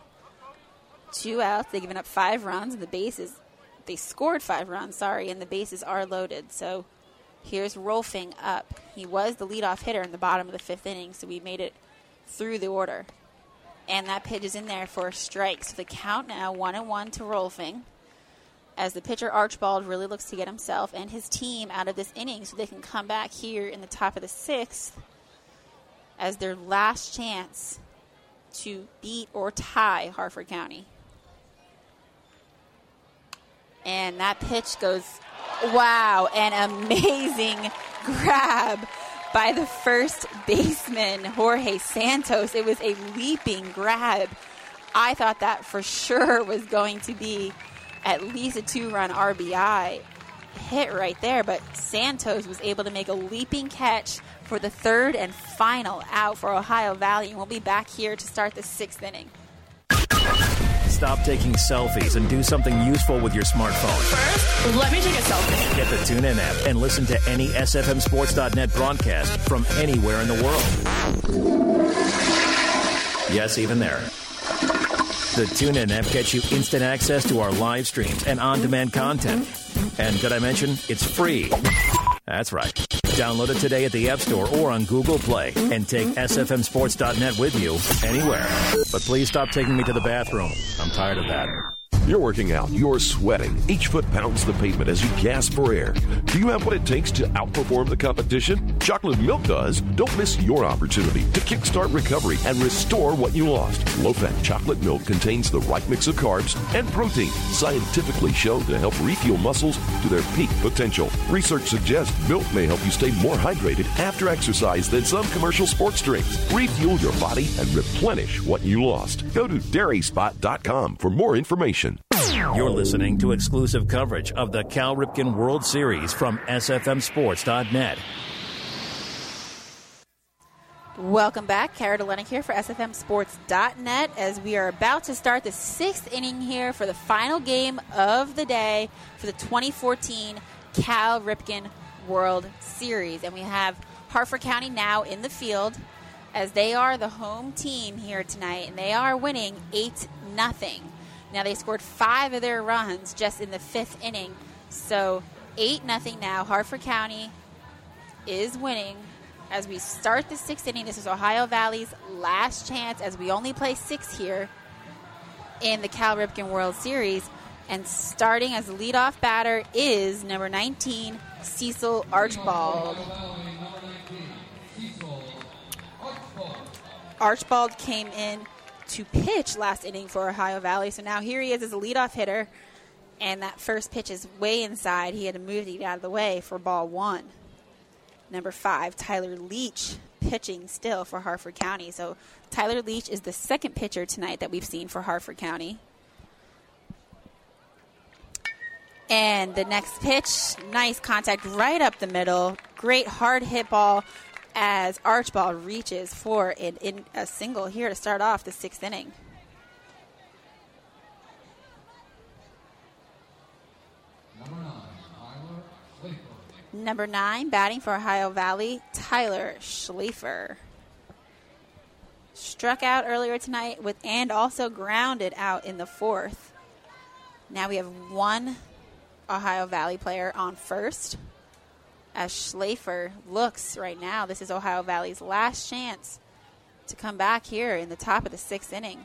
2 outs. They've given up 5 runs, and the bases, they scored 5 runs, and the bases are loaded. So here's Rolfing up. He was the leadoff hitter in the bottom of the 5th inning, so we made it through the order. And that pitch is in there for a strike. So the count now 1-1 to Rolfing, as the pitcher Archibald really looks to get himself and his team out of this inning so they can come back here in the top of the 6th as their last chance to beat or tie Harford County. And that pitch goes, wow, an amazing grab by the first baseman, Jorge Santos. It was a leaping grab. I thought that for sure was going to be at least a 2-run RBI hit right there, but Santos was able to make a leaping catch for the 3rd and final out for Ohio Valley, and we'll be back here to start the 6th inning. Stop taking selfies and do something useful with your smartphone. First, let me take a selfie. Get the TuneIn app and listen to any SFMSports.net broadcast from anywhere in the world. Yes, even there. The TuneIn app gets you instant access to our live streams and on-demand content. And did I mention it's free? That's right. Download it today at the App Store or on Google Play and take SFMSports.net with you anywhere. But please stop taking me to the bathroom. I'm tired of that. You're working out, you're sweating. Each foot pounds the pavement as you gasp for air. Do you have what it takes to outperform the competition? Chocolate Milk does. Don't miss your opportunity to kickstart recovery and restore what you lost. Low-fat chocolate milk contains the right mix of carbs and protein, scientifically shown to help refuel muscles to their peak potential. Research suggests milk may help you stay more hydrated after exercise than some commercial sports drinks. Refuel your body and replenish what you lost. Go to dairyspot.com for more information. You're listening to exclusive coverage of the Cal Ripken World Series from SFMSports.net. Welcome back. Kara Delenik here for SFMSports.net as we are about to start the 6th inning here for the final game of the day for the 2014 Cal Ripken World Series. And we have Harford County now in the field as they are the home team here tonight, and they are winning 8-0. Now, they scored 5 of their runs just in the 5th inning. So 8-0 now. Harford County is winning. As we start the 6th inning, this is Ohio Valley's last chance as we only play 6 here in the Cal Ripken World Series. And starting as the leadoff batter is number 19, Cecil Archibald. Archibald came in to pitch last inning for Ohio Valley. So now here he is as a leadoff hitter, and that first pitch is way inside. He had to move it out of the way for ball 1. Number 5, Tyler Leach, pitching still for Harford County. So Tyler Leach is the second pitcher tonight that we've seen for Harford County. And the next pitch, nice contact right up the middle. Great hard hit ball as Archibald reaches for a single here to start off the 6th inning. Number 9, batting for Ohio Valley, Tyler Schlafer. Struck out earlier tonight and also grounded out in the 4th. Now we have one Ohio Valley player on first. As Schlafer looks right now, this is Ohio Valley's last chance to come back here in the top of the 6th inning.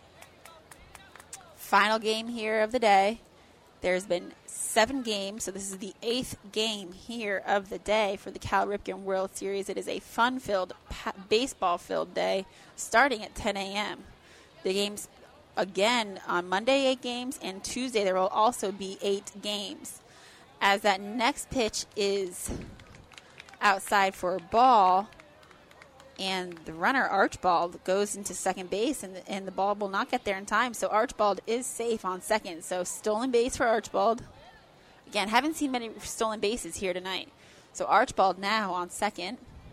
Final game here of the day. There's been 7 games, so this is the 8th game here of the day for the Cal Ripken World Series. It is a fun-filled, baseball-filled day starting at 10 a.m. The games, again, on Monday, 8 games, and Tuesday there will also be 8 games. As that next pitch is outside for a ball, and the runner, Archibald, goes into second base, and the ball will not get there in time. So Archibald is safe on second. So stolen base for Archibald. Again, haven't seen many stolen bases here tonight. So Archibald now on second.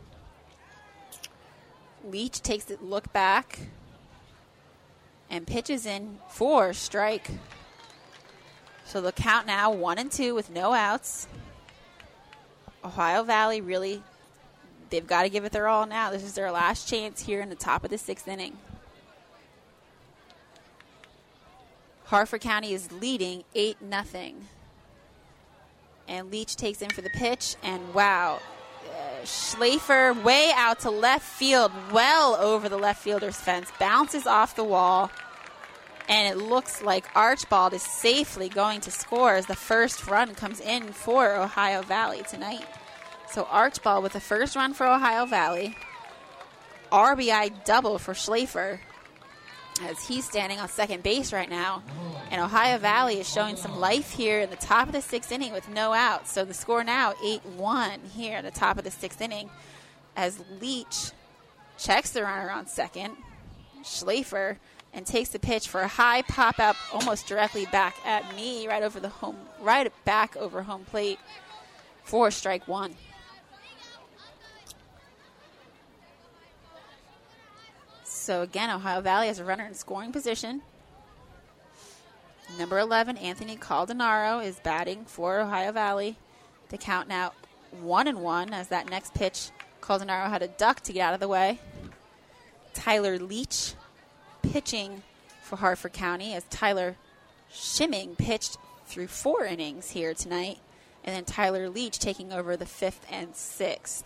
Leach takes a look back and pitches in for strike. So the count now 1-2 with no outs. Ohio Valley really they've got to give it their all now. This is their last chance here in the top of the 6th inning. Harford County is leading 8-0. And Leach takes in for the pitch, and wow, Schlafer way out to left field, well over the left fielder's fence, bounces off the wall, and it looks like Archibald is safely going to score as the first run comes in for Ohio Valley tonight. So Archibald with the first run for Ohio Valley, RBI double for Schlafer, as he's standing on second base right now. And Ohio Valley is showing some life here in the top of the 6th inning with no outs. So the score now 8-1 here in the top of the 6th inning as Leach checks the runner on second, Schlafer, and takes the pitch for a high pop out almost directly back at me, right back over home plate for strike one. So again, Ohio Valley has a runner in scoring position. Number 11, Anthony Caldenaro, is batting for Ohio Valley. The count now 1-1 as that next pitch, Caldenaro had a duck to get out of the way. Tyler Leach pitching for Harford County as Tyler Shimming pitched through 4 innings here tonight. And then Tyler Leach taking over the 5th and 6th.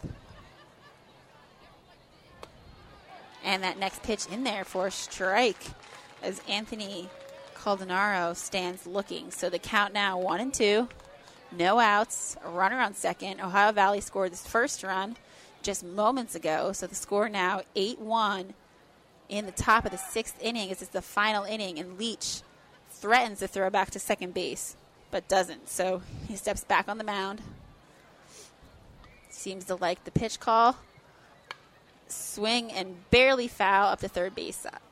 And that next pitch in there for a strike as Anthony Caldenaro stands looking. So the count now 1-2. No outs. A runner on second. Ohio Valley scored this first run just moments ago. So the score now 8-1 in the top of the 6th inning. This is the final inning. And Leach threatens to throw back to second base, but doesn't. So he steps back on the mound. Seems to like the pitch call. Swing and barely foul up the third base side.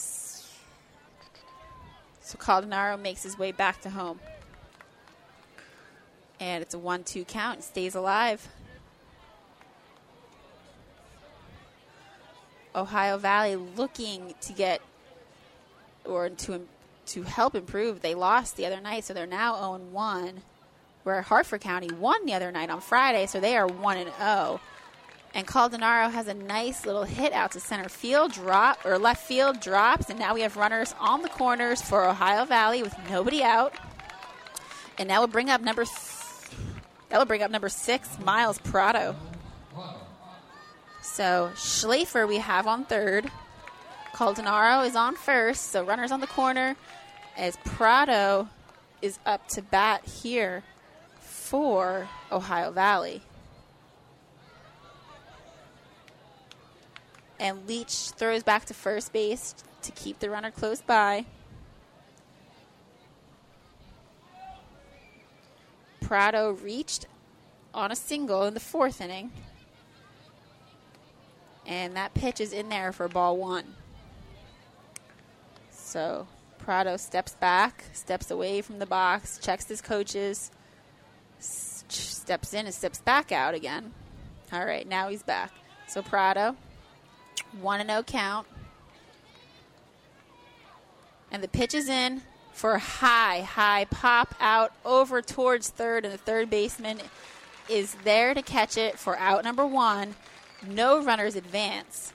So Caldenaro makes his way back to home. And it's a 1-2 count. It stays alive. Ohio Valley looking to get or to help improve. They lost the other night, so they're now 0-1. Where Harford County won the other night on Friday, so they are 1-0. And Caldenaro has a nice little hit out to center field, left field, drops, and now we have runners on the corners for Ohio Valley with nobody out. And that will bring up number 6, Miles Prado. So Schlafer we have on third. Caldenaro is on first, so runners on the corner as Prado is up to bat here for Ohio Valley. And Leach throws back to first base to keep the runner close by. Prado reached on a single in the 4th inning. And that pitch is in there for ball 1. So Prado steps back, steps away from the box, checks his coaches, steps in and steps back out again. All right, now he's back. So Prado, 1-0 count. And the pitch is in for a high pop out over towards third, and the third baseman is there to catch it for out number 1. No runners advance.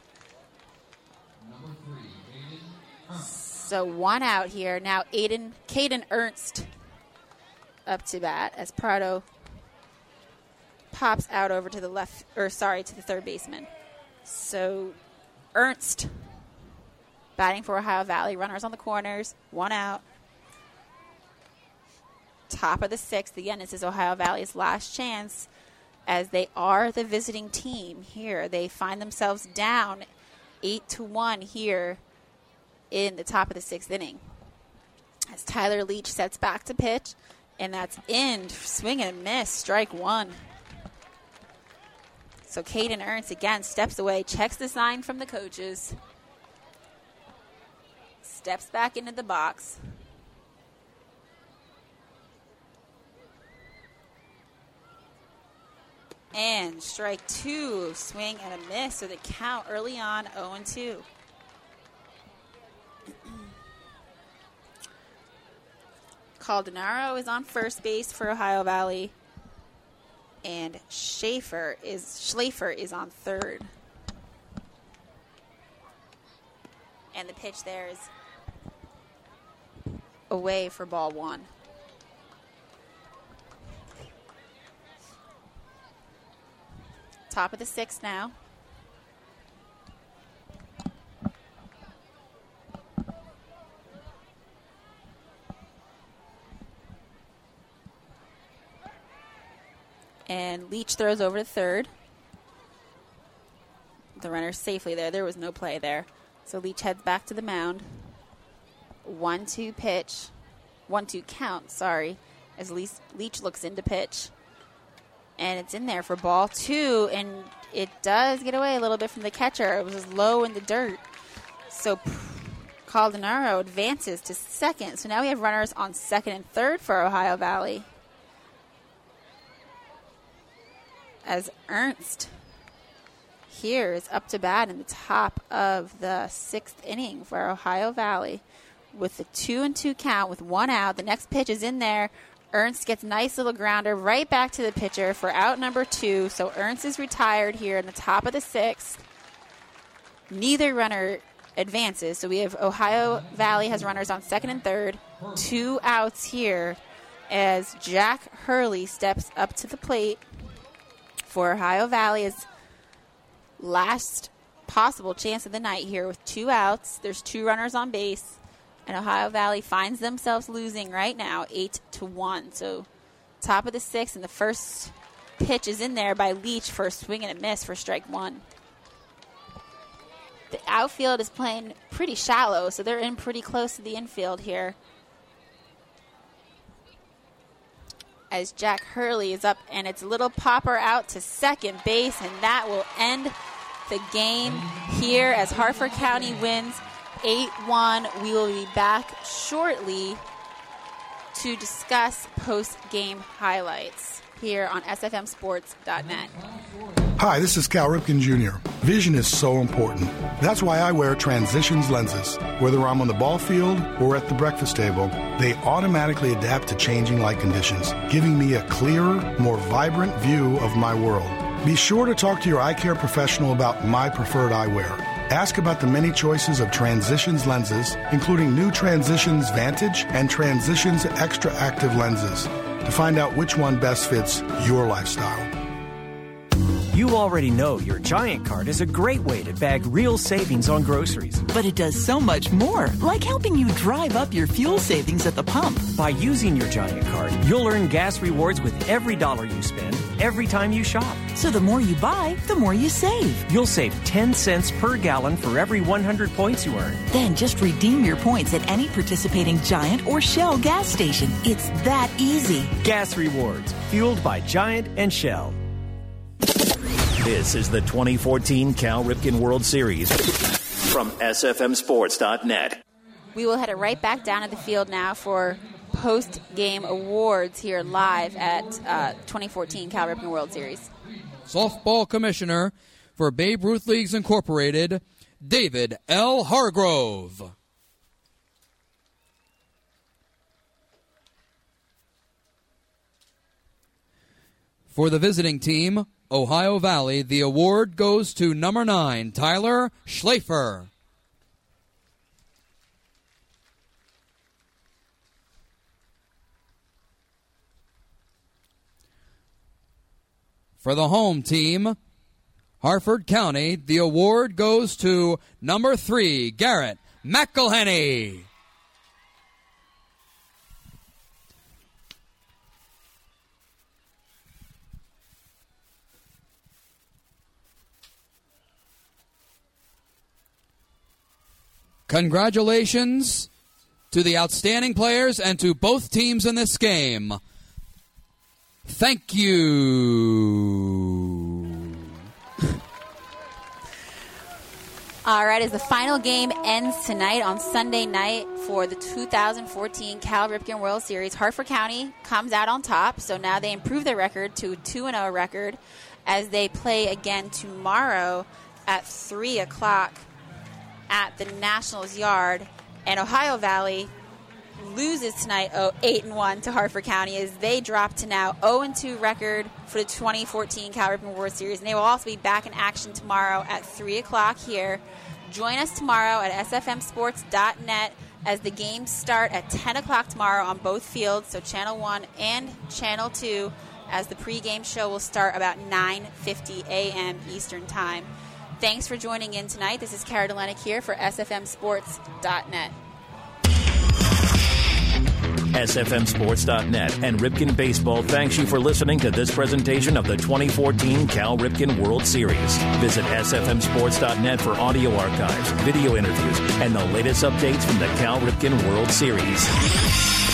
So 1 out here. Now Caden Ernst up to bat as Prado pops out over to the to the third baseman. So Ernst batting for Ohio Valley. Runners on the corners. 1 out. Top of the 6th. Again, this is Ohio Valley's last chance as they are the visiting team here. They find themselves down 8-1 here in the top of the 6th inning. As Tyler Leach sets back to pitch, and that's in. Swing and a miss. Strike 1. So Caden Ernst again steps away, checks the sign from the coaches, steps back into the box. And strike 2, swing and a miss. So the count early on 0-2. Caldenaro is on first base for Ohio Valley. And Schlafer is on third. And the pitch there is away for ball one. Top of the sixth now. And Leach throws over to third. The runner's safely there. There was no play there. So Leach heads back to the mound. 1-2 pitch. 1-2 count, sorry, as Leach looks into pitch. And it's in there for ball two, and it does get away a little bit from the catcher. It was low in the dirt. So Caldenaro advances to second. So now we have runners on second and third for Ohio Valley. As Ernst here is up to bat in the top of the sixth inning for Ohio Valley with the 2-2 count with one out. The next pitch is in there. Ernst gets a nice little grounder right back to the pitcher for out number 2. So Ernst is retired here in the top of the sixth. Neither runner advances. So we have Ohio Valley has runners on second and third. 2 outs here as Jack Hurley steps up to the plate for Ohio Valley's last possible chance of the night here with 2 outs. There's 2 runners on base. And Ohio Valley finds themselves losing right now 8-1. So top of the sixth, and the first pitch is in there by Leach for a swing and a miss for strike one. The outfield is playing pretty shallow, so they're in pretty close to the infield here. As Jack Hurley is up, and it's a little popper out to second base, and that will end the game here as Harford County wins 8-1. We will be back shortly to discuss post-game highlights here on sfmsports.net. Hi, this is Cal Ripken Jr. Vision is so important. That's why I wear Transitions lenses. Whether I'm on the ball field or at the breakfast table, they automatically adapt to changing light conditions, giving me a clearer, more vibrant view of my world. Be sure to talk to your eye care professional about my preferred eyewear. Ask about the many choices of Transitions lenses, including new Transitions Vantage and Transitions Extra Active lenses, to find out which one best fits your lifestyle. You already know your Giant card is a great way to bag real savings on groceries. But it does so much more, like helping you drive up your fuel savings at the pump. By using your Giant card, you'll earn gas rewards with every dollar you spend, every time you shop. So the more you buy, the more you save. You'll save 10 cents per gallon for every 100 points you earn. Then just redeem your points at any participating Giant or Shell gas station. It's that easy. Gas rewards, fueled by Giant and Shell. This is the 2014 Cal Ripken World Series from sfmsports.net. We will head it right back down to the field now for post-game awards here live at 2014 Cal Ripken World Series. Softball Commissioner for Babe Ruth Leagues Incorporated, David L. Hargrove. For the visiting team, Ohio Valley, the award goes to number 9, Tyler Schlafer. For the home team, Harford County, the award goes to number 3, Garrett McElhenney. Congratulations to the outstanding players and to both teams in this game. Thank you. All right, as the final game ends tonight on Sunday night for the 2014 Cal Ripken World Series, Harford County comes out on top. So now they improve their record to a 2-0 record as they play again tomorrow at 3 o'clock at the Nationals Yard. And Ohio Valley loses tonight 8-1 to Hartford County as they drop to now 0-2 record for the 2014 Cal Ripken World Series. And they will also be back in action tomorrow at 3 o'clock here. Join us tomorrow at sfmsports.net as the games start at 10 o'clock tomorrow on both fields, so Channel 1 and Channel 2, as the pregame show will start about 9:50 a.m. Eastern Time. Thanks for joining in tonight. This is Kara Delenik here for sfmsports.net. SFMsports.net and Ripken Baseball thanks you for listening to this presentation of the 2014 Cal Ripken World Series. Visit SFMsports.net for audio archives, video interviews, and the latest updates from the Cal Ripken World Series.